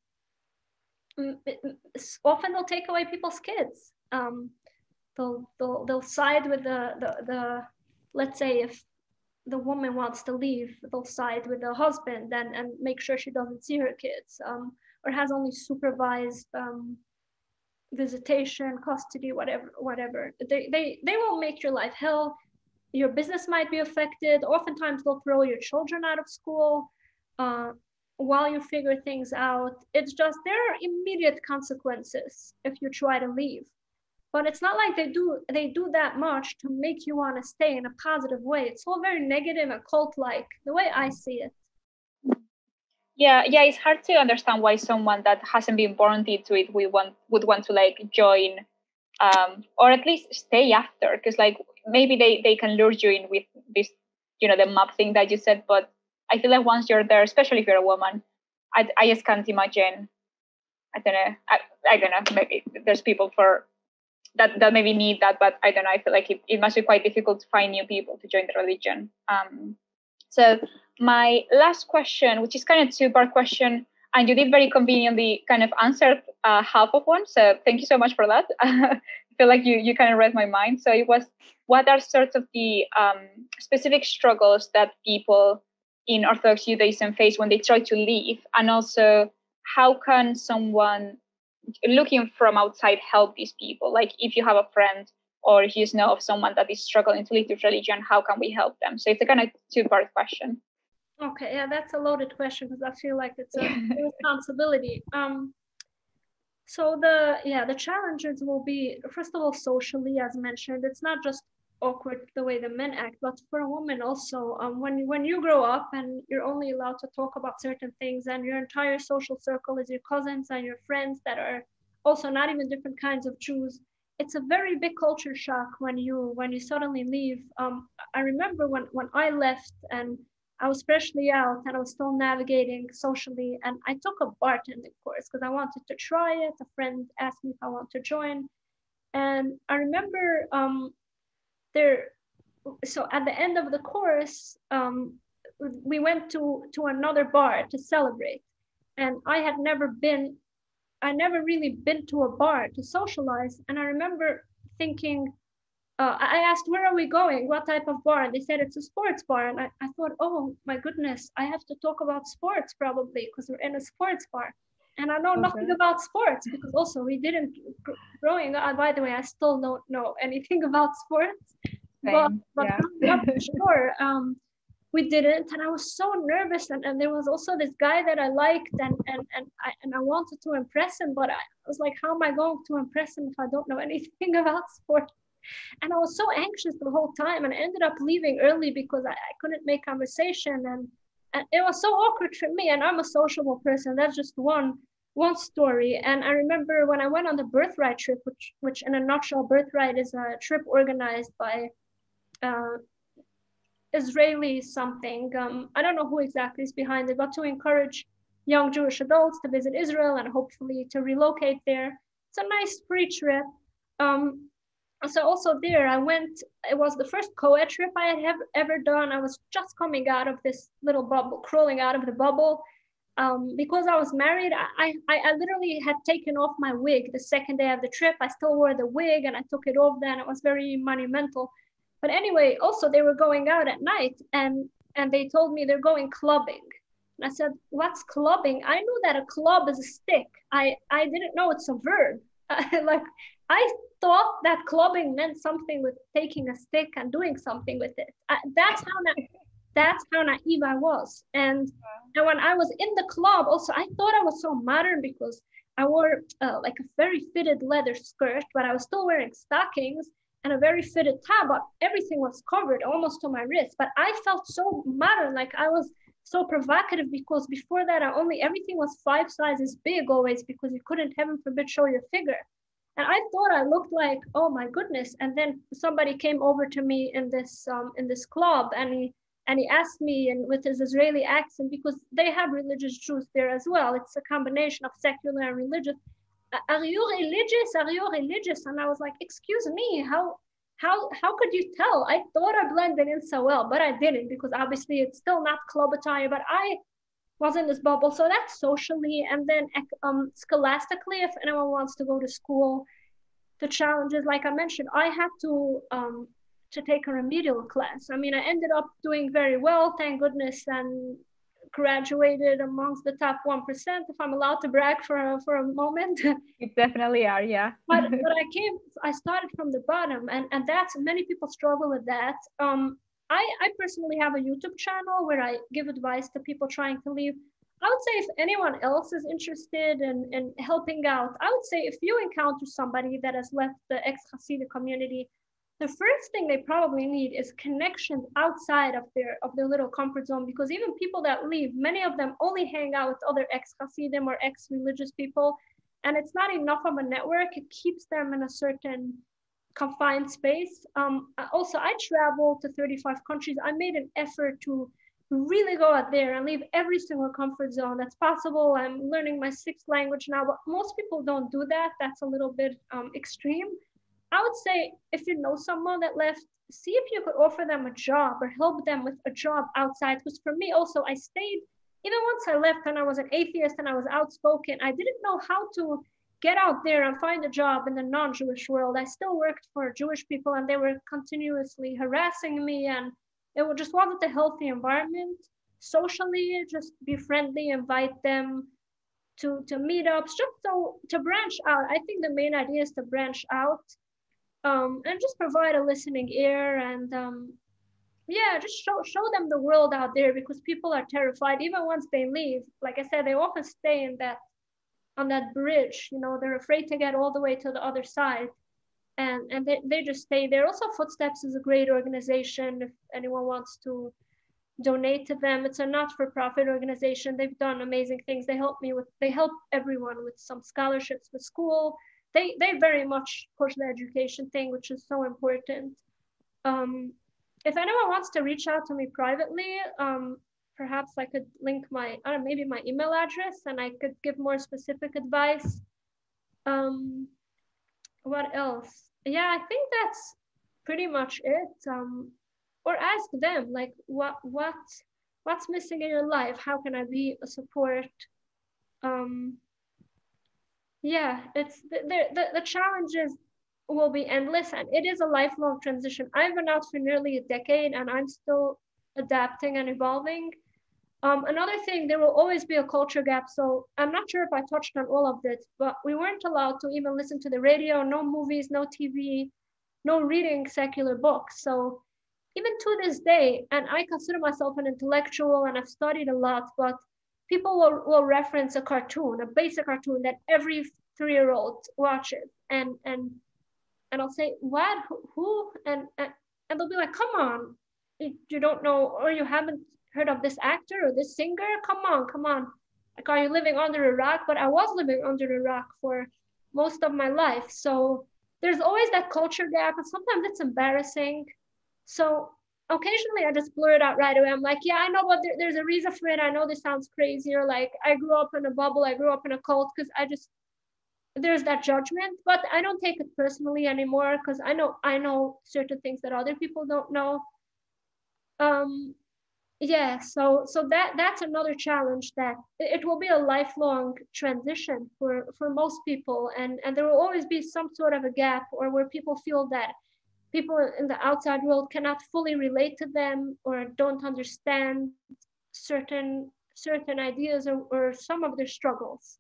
Often they'll take away people's kids. They'll side with the let's say if the woman wants to leave, they'll side with the husband and make sure she doesn't see her kids, or has only supervised visitation, custody, whatever. They will make your life hell. Your business might be affected. Oftentimes they'll throw your children out of school while you figure things out. It's just, there are immediate consequences if you try to leave. But it's not like they do that much to make you want to stay in a positive way. It's all very negative and cult-like, the way I see it. Yeah, it's hard to understand why someone that hasn't been born into it would want to like join, or at least stay after, because like maybe they can lure you in with this, the map thing that you said. But I feel like once you're there, especially if you're a woman, I just can't imagine. I don't know. Maybe there's people for that maybe need that, but I don't know. I feel like it must be quite difficult to find new people to join the religion. So my last question, which is kind of a two-part question, and you did very conveniently kind of answered half of one. So thank you so much for that. I feel like you kind of read my mind. So it was, what are sort of the specific struggles that people in Orthodox Judaism face when they try to leave? And also, how can someone looking from outside help these people? Like if you have a friend or if you know of someone that is struggling to leave this religion, how can we help them? So it's a kind of two-part question. Okay, yeah, that's a loaded question because I feel like it's a responsibility. So the challenges will be, first of all, socially, as mentioned. It's not just awkward the way the men act, but for a woman also, when you grow up and you're only allowed to talk about certain things, and your entire social circle is your cousins and your friends that are also not even different kinds of Jews, it's a very big culture shock when you suddenly leave. I remember when I left and I was freshly out and I was still navigating socially, and I took a bartending course because I wanted to try it. A friend asked me if I want to join, and I remember so at the end of the course, we went to another bar to celebrate, and I never really been to a bar to socialize. And I remember thinking, I asked, where are we going? What type of bar? And they said it's a sports bar. And I thought, oh my goodness, I have to talk about sports probably because we're in a sports bar. And I know nothing about sports because also we didn't growing up. By the way, I still don't know anything about sports. Same, but yeah. growing up, sure, we didn't, and I was so nervous. And there was also this guy that I liked, and I wanted to impress him, but I was like, how am I going to impress him if I don't know anything about sports? And I was so anxious the whole time, and I ended up leaving early because I couldn't make conversation, and it was so awkward for me. And I'm a sociable person. That's just one story. And I remember when I went on the Birthright trip, which in a nutshell, Birthright is a trip organized by Israeli something. I don't know who exactly is behind it, but to encourage young Jewish adults to visit Israel and hopefully to relocate there. It's a nice free trip. So also there I went, it was the first co-ed trip I had ever done. I was just coming out of this little bubble, crawling out of the bubble. Because I was married, I literally had taken off my wig the second day of the trip. I still wore the wig and I took it off then. It was very monumental. But anyway, also they were going out at night and they told me they're going clubbing. And I said, what's clubbing? I knew that a club is a stick. I didn't know it's a verb. Like I thought that clubbing meant something with taking a stick and doing something with it. That's how naive I was. And when I was in the club, also I thought I was so modern because I wore like a very fitted leather skirt, but I was still wearing stockings and a very fitted top, but everything was covered almost to my wrist. But I felt so modern, like I was so provocative because before that, everything was 5 sizes big always because you couldn't, heaven forbid, show your figure. And I thought I looked like, oh my goodness. And then somebody came over to me in this club and he asked me, and with his Israeli accent, because they have religious Jews there as well. It's a combination of secular and religious. Are you religious? Are you religious? And I was like, excuse me, how could you tell? I thought I blended in so well, but I didn't because obviously it's still not club attire, but I was in this bubble. So that's socially. And then scholastically, if anyone wants to go to school, the challenges, like I mentioned, I had to take a remedial class. I mean, I ended up doing very well, thank goodness, and graduated amongst the top 1%, if I'm allowed to brag for a moment. You definitely are, yeah. but I started from the bottom, and that's, many people struggle with that. I personally have a YouTube channel where I give advice to people trying to leave. I would say if anyone else is interested in helping out, I would say if you encounter somebody that has left the ex-Hasidic community, the first thing they probably need is connections outside of their little comfort zone, because even people that leave, many of them only hang out with other ex-Hasidim or ex-religious people, and it's not enough of a network. It keeps them in a certain confined space. Also, I traveled to 35 countries. I made an effort to really go out there and leave every single comfort zone that's possible. I'm learning my 6th language now, but most people don't do that. That's a little bit extreme. I would say if you know someone that left, see if you could offer them a job or help them with a job outside. Because for me also, I stayed, even once I left and I was an atheist and I was outspoken, I didn't know how to get out there and find a job in the non-Jewish world. I still worked for Jewish people and they were continuously harassing me, and it just wasn't a healthy environment. Socially, just be friendly, invite them to meetups, just so to branch out. I think the main idea is to branch out. And just provide a listening ear, and just show them the world out there, because people are terrified even once they leave. Like I said, they often stay on that bridge. They're afraid to get all the way to the other side, and they just stay there. Also, Footsteps is a great organization if anyone wants to donate to them. It's a not-for-profit organization. They've done amazing things. They help everyone with some scholarships with school. They very much push the education thing, which is so important. If anyone wants to reach out to me privately, perhaps I could link maybe my email address, and I could give more specific advice. What else? Yeah, I think that's pretty much it. Or ask them, like, what's missing in your life? How can I be a support? Yeah, it's the challenge is will be endless, and it is a lifelong transition. I've been out for nearly a decade and I'm still adapting and evolving. Another thing, there will always be a culture gap. So I'm not sure if I touched on all of this, but we weren't allowed to even listen to the radio, no movies, no TV, no reading secular books. So even to this day, and I consider myself an intellectual and I've studied a lot, but people will reference a cartoon, a basic cartoon that every 3-year-old watches. And I'll say, what, who? And they'll be like, come on, you don't know, or you haven't heard of this actor or this singer? Come on. Like, are you living under a rock? But I was living under a rock for most of my life. So there's always that culture gap, and sometimes it's embarrassing. So occasionally I just blur it out right away. I'm like, yeah, I know, but there's a reason for it. I know this sounds crazy, or like, I grew up in a bubble, I grew up in a cult, because there's that judgment, but I don't take it personally anymore, because I know certain things that other people don't know. Yeah, so that's another challenge, that it will be a lifelong transition for most people, and there will always be some sort of a gap, or where people feel that people in the outside world cannot fully relate to them, or don't understand certain ideas, or some of their struggles.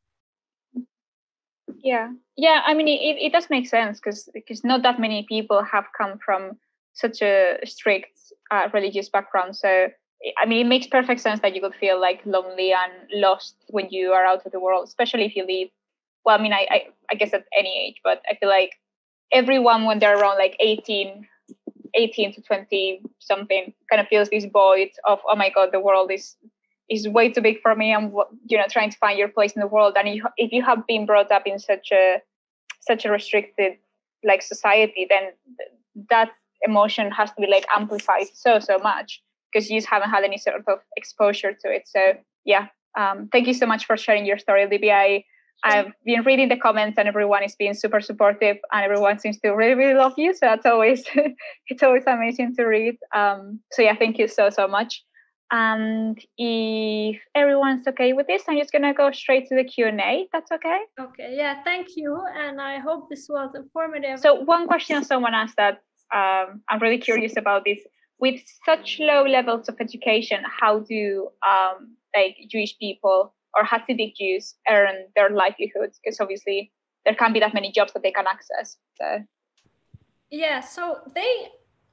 Yeah, I mean, it does make sense, because not that many people have come from such a strict religious background. So I mean, it makes perfect sense that you could feel like lonely and lost when you are out of the world, especially if you live, well, I mean, I guess at any age, but I feel like everyone, when they're around like 18 to 20 something, kind of feels this void of, oh my God, the world is way too big for me. I'm, trying to find your place in the world. And if you have been brought up in such a restricted like society, then that emotion has to be like amplified so much, because you just haven't had any sort of exposure to it. So yeah, thank you so much for sharing your story, Libby. I've been reading the comments, and everyone is being super supportive, and everyone seems to really, really love you. So that's always, it's always amazing to read. So yeah, thank you so much. And if everyone's okay with this, I'm just going to go straight to the Q&A. That's okay? Okay, yeah, thank you. And I hope this was informative. So one question someone asked that I'm really curious about this. With such low levels of education, how do like Jewish people or Hasidic Jews earn their livelihoods? Because obviously there can't be that many jobs that they can access. So yeah, so they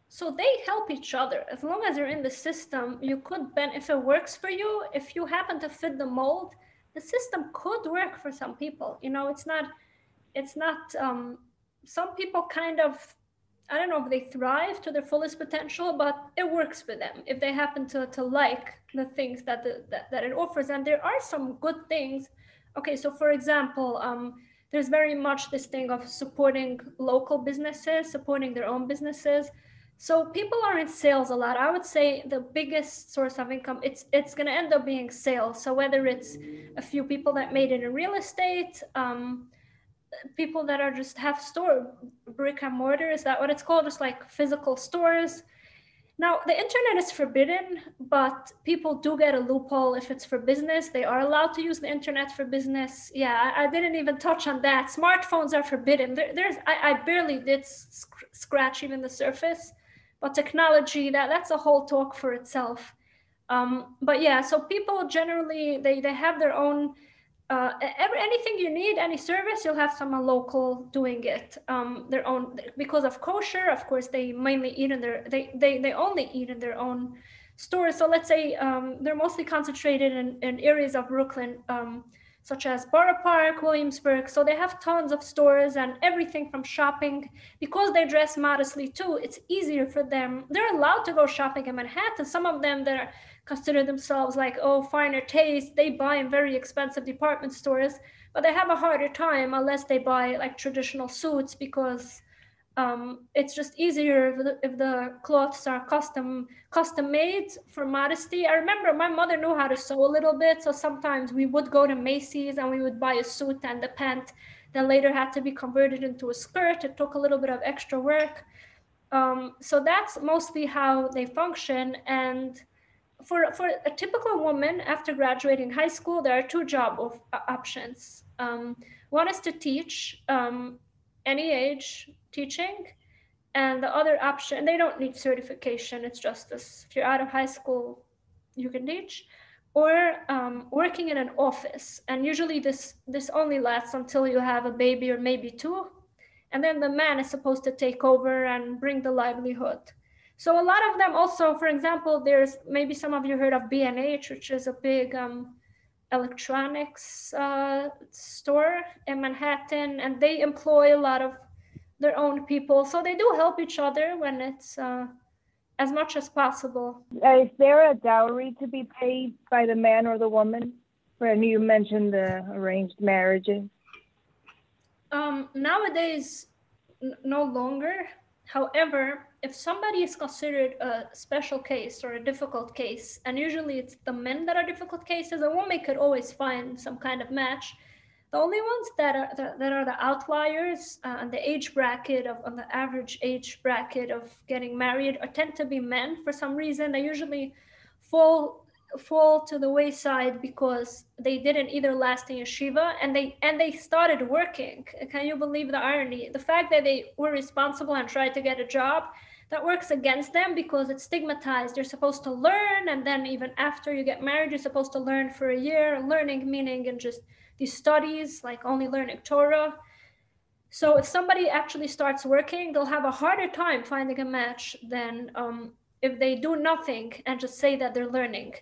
help each other. As long as you're in the system, you could if it works for you, if you happen to fit the mold, the system could work for some people. It's not some people kind of, I don't know if they thrive to their fullest potential, but it works for them if they happen to like the things that it offers. And there are some good things. Okay, so for example, there's very much this thing of supporting local businesses, supporting their own businesses. So people are in sales a lot. I would say the biggest source of income, it's going to end up being sales. So whether it's a few people that made it in real estate, people that are just have store brick and mortar, is that what it's called? Just like physical stores. Now the internet is forbidden, but people do get a loophole if it's for business. They are allowed to use the internet for business. Yeah, I didn't even touch on that. Smartphones are forbidden. I barely did scratch even the surface, but technology, that's a whole talk for itself. But yeah, so people generally, they have their own anything you need, any service, you'll have someone local doing it. Their own, because of kosher, of course, they mainly eat in their, they only eat in their own stores. So let's say they're mostly concentrated in areas of Brooklyn, such as Borough Park, Williamsburg. So they have tons of stores and everything from shopping. Because they dress modestly too, it's easier for them. They're allowed to go shopping in Manhattan. Some of them that are consider themselves like, oh, finer taste, they buy in very expensive department stores, but they have a harder time unless they buy like traditional suits, because it's just easier if the clothes are custom made for modesty. I remember my mother knew how to sew a little bit, so sometimes we would go to Macy's and we would buy a suit, and the pant then later had to be converted into a skirt. It took a little bit of extra work. So that's mostly how they function. And for a typical woman after graduating high school, there are two job options. One is to teach. any age teaching. And the other option, they don't need certification. It's just this: if you're out of high school, you can teach, or working in an office. And usually this only lasts until you have a baby or maybe two, and then the man is supposed to take over and bring the livelihood. So a lot of them also, for example, there's maybe some of you heard of B&H, which is a big electronics store in Manhattan, and they employ a lot of their own people. So they do help each other when it's as much as possible. Is there a dowry to be paid by the man or the woman? When you mentioned the arranged marriages. Nowadays, no longer. However, if somebody is considered a special case or a difficult case, and usually it's the men that are difficult cases, a woman could always find some kind of match. The only ones that are the outliers on the age bracket on the average age bracket of getting married tend to be men. For some reason, they usually fall to the wayside because they didn't either last in yeshiva and they started working. Can you believe the irony? The fact that they were responsible and tried to get a job, that works against them because it's stigmatized. You're supposed to learn, and then even after you get married, you're supposed to learn for a year. Learning meaning and just these studies, like only learning Torah. So if somebody actually starts working, they'll have a harder time finding a match than if they do nothing and just say that they're learning.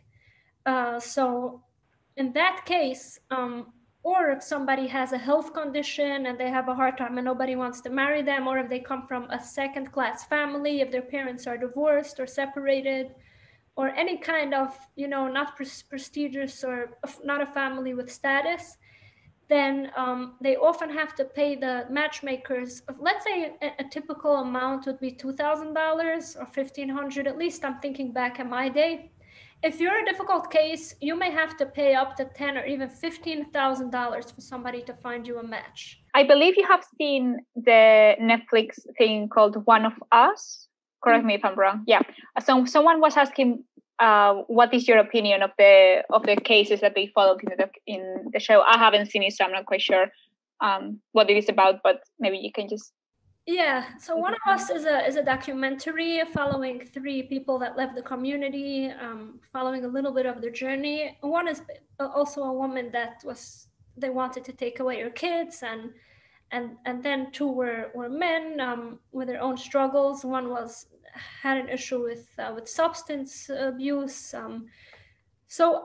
So in that case, or if somebody has a health condition and they have a hard time and nobody wants to marry them, or if they come from a second-class family, if their parents are divorced or separated, or any kind of, not prestigious or not a family with status, then they often have to pay the matchmakers. Let's say a typical amount would be $2,000 or $1,500. At least I'm thinking back in my day. If you're a difficult case, you may have to pay up to $10,000 or even $15,000 for somebody to find you a match. I believe you have seen the Netflix thing called One of Us. Correct me if I'm wrong. Yeah. So someone was asking, what is your opinion of the cases that they followed in the show? I haven't seen it, so I'm not quite sure what it is about. But maybe you can just. Yeah. So One of Us is a documentary following 3 people that left the community, following a little bit of their journey. One is also a woman that they wanted to take away her kids, and then 2 were men with their own struggles. One had an issue with substance abuse. So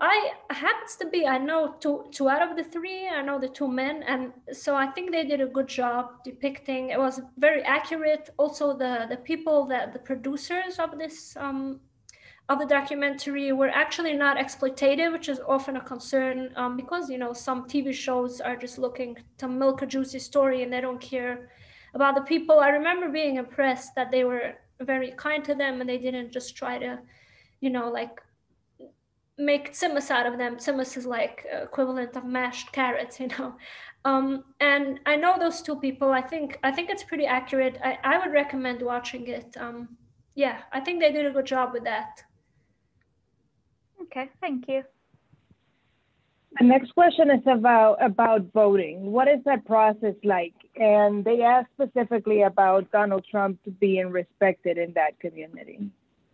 I know two out of the 3. I know the 2 men, and so I think they did a good job depicting. It was very accurate. Also, the people the producers of this of the documentary were actually not exploitative, which is often a concern because some TV shows are just looking to milk a juicy story and they don't care about the people. I remember being impressed that they were very kind to them and they didn't just try to, like make tzimmus out of them. Tzimmus is like equivalent of mashed carrots, and I know those 2 people. I think it's pretty accurate. I would recommend watching it. Yeah, I think they did a good job with that. Okay, thank you. The next question is about voting. What is that process like? And they asked specifically about Donald Trump being respected in that community.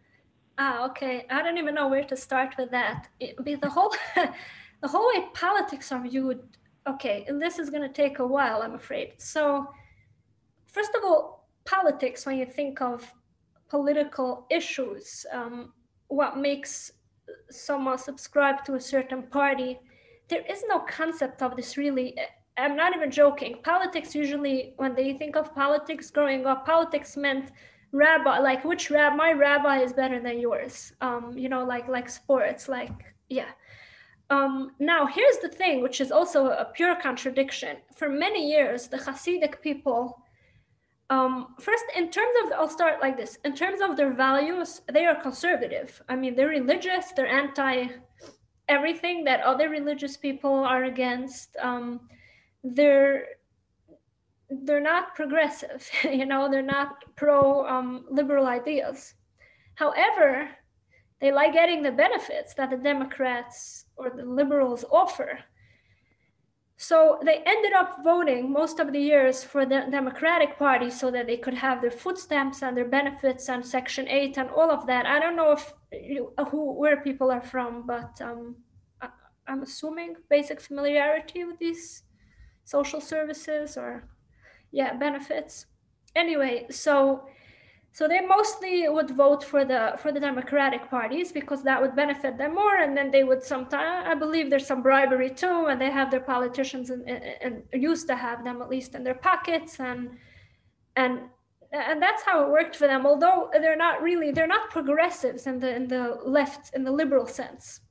Okay. I don't even know where to start with that. The whole way politics are viewed. Okay, and this is going to take a while, I'm afraid. So, first of all, politics, when you think of political issues, what makes someone subscribe to a certain party, there is no concept of this really. I'm not even joking. Politics usually, when they think of politics growing up, politics meant rabbi, like my rabbi is better than yours. Like sports, yeah. Now here's the thing, which is also a pure contradiction. For many years, the Hasidic people, first, in terms of, I'll start like this. In terms of their values, they are conservative. I mean, they're religious. They're anti everything that other religious people are against. They're not progressive, they're not pro liberal ideas. However, they like getting the benefits that the Democrats or the liberals offer. So they ended up voting most of the years for the Democratic Party so that they could have their food stamps and their benefits and Section 8 and all of that. I don't know where people are from, but I'm assuming basic familiarity with these social services or benefits. Anyway, so they mostly would vote for the Democratic parties because that would benefit them more, and then they would sometimes, I believe there's some bribery too, and they have their politicians and used to have them at least in their pockets, and that's how it worked for them. Although they're not progressives in the left, in the liberal sense.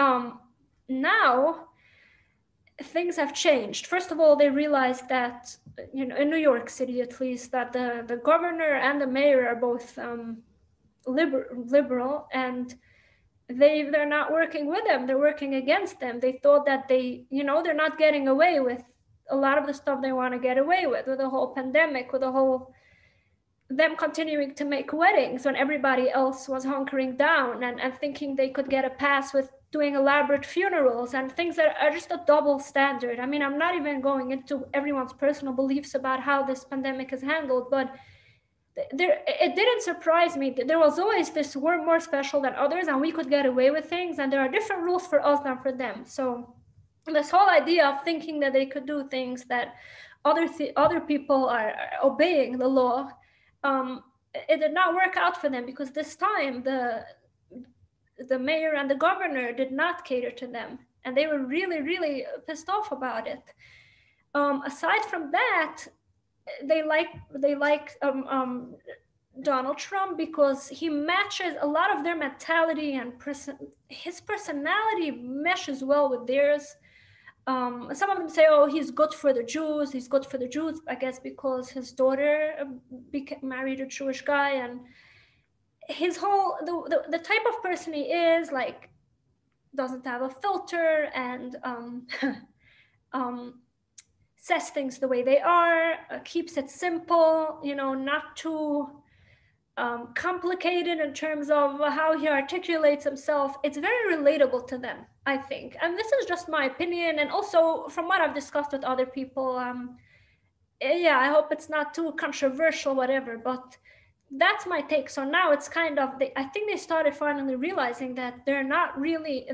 Now things have changed. First of all, they realized that, in New York City at least, that the governor and the mayor are both liberal, and they're not working with them. They're working against them. They thought that they're not getting away with a lot of the stuff they want to get away with the whole pandemic, with the whole them continuing to make weddings when everybody else was hunkering down and thinking they could get a pass with doing elaborate funerals and things that are just a double standard. I mean, I'm not even going into everyone's personal beliefs about how this pandemic is handled, but it didn't surprise me. There was always this, we're more special than others and we could get away with things, and there are different rules for us than for them. So this whole idea of thinking that they could do things that other people are obeying the law, it did not work out for them, because this time the mayor and the governor did not cater to them, and they were really, really pissed off about it. Aside from that, they like Donald Trump because he matches a lot of their mentality, and his personality meshes well with theirs. Some of them say, oh, he's good for the Jews. He's good for the Jews, I guess, because his daughter married a Jewish guy, and his whole, the type of person he is, like, doesn't have a filter, and says things the way they are, keeps it simple, not too complicated in terms of how he articulates himself. It's very relatable to them, I think. And this is just my opinion, and also from what I've discussed with other people. I hope it's not too controversial, whatever, but that's my take. So now it's kind of, I think they started finally realizing that they're not really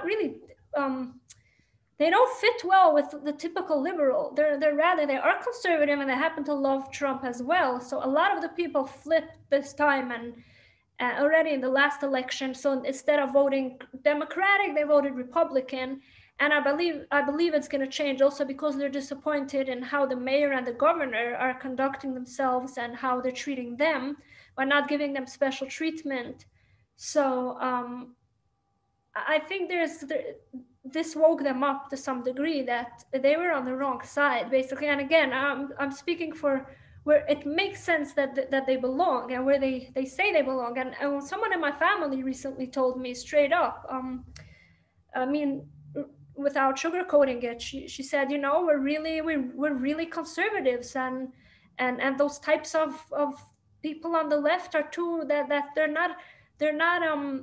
they don't fit well with the typical liberal. They are conservative, and they happen to love Trump as well. So a lot of the people flipped this time, and already in the last election. So instead of voting Democratic, they voted Republican. And I believe it's going to change also because they're disappointed in how the mayor and the governor are conducting themselves and how they're treating them by not giving them special treatment. So I think this woke them up to some degree, that they were on the wrong side, basically. And again, I'm speaking for where it makes sense that they belong, and where they say they belong. And someone in my family recently told me straight up, I mean, without sugarcoating it, she said, we're really conservatives, and those types of people on the left are too, that they're not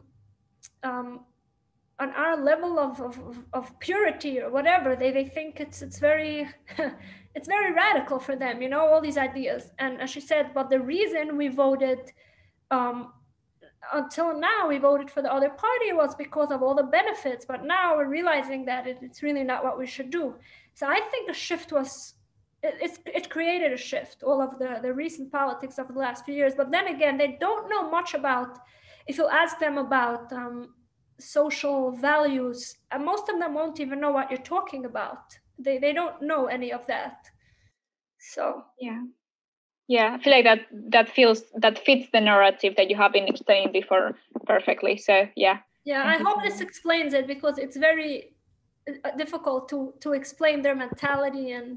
on our level of purity or whatever. They think it's very it's very radical for them, all these ideas. And she said, but the reason we voted until now we voted for the other party was because of all the benefits, but now we're realizing that it's really not what we should do. So I think the shift was, it created a shift, all of the recent politics of the last few years. But then again, they don't know much about, if you ask them about social values, and most of them won't even know what you're talking about. They don't know any of that. So I feel like that fits the narrative that you have been explaining before perfectly. So I hope this explains it, because it's very difficult to explain their mentality. And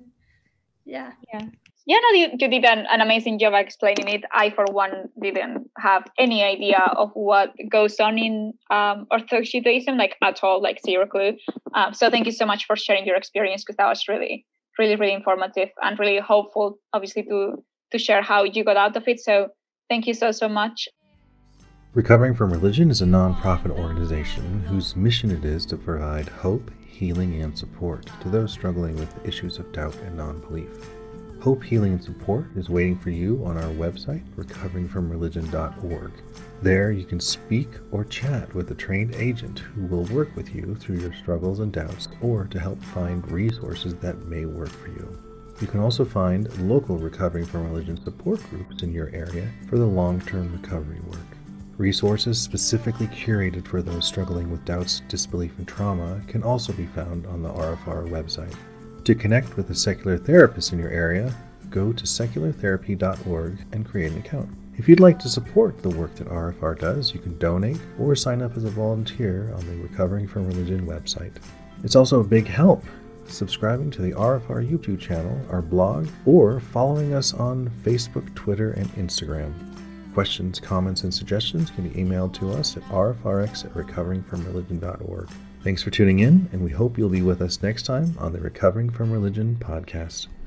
you did an amazing job explaining it. I, for one, didn't have any idea of what goes on in Orthodox Judaism, like at all, like zero clue. So thank you so much for sharing your experience, because that was really, really, really informative and really hopeful, obviously, to share how you got out of it. So thank you so much. Recovering from Religion is a non-profit organization whose mission it is to provide hope, healing, and support to those struggling with issues of doubt and non-belief. Hope, Healing, and Support is waiting for you on our website, recoveringfromreligion.org. There you can speak or chat with a trained agent who will work with you through your struggles and doubts, or to help find resources that may work for you. You can also find local Recovering from Religion support groups in your area for the long-term recovery work. Resources specifically curated for those struggling with doubts, disbelief, and trauma can also be found on the RFR website. To connect with a secular therapist in your area, go to seculartherapy.org and create an account. If you'd like to support the work that RFR does, you can donate or sign up as a volunteer on the Recovering from Religion website. It's also a big help subscribing to the RFR YouTube channel, our blog, or following us on Facebook, Twitter, and Instagram. Questions, comments, and suggestions can be emailed to us at rfrx@recoveringfromreligion.org. Thanks for tuning in, and we hope you'll be with us next time on the Recovering from Religion podcast.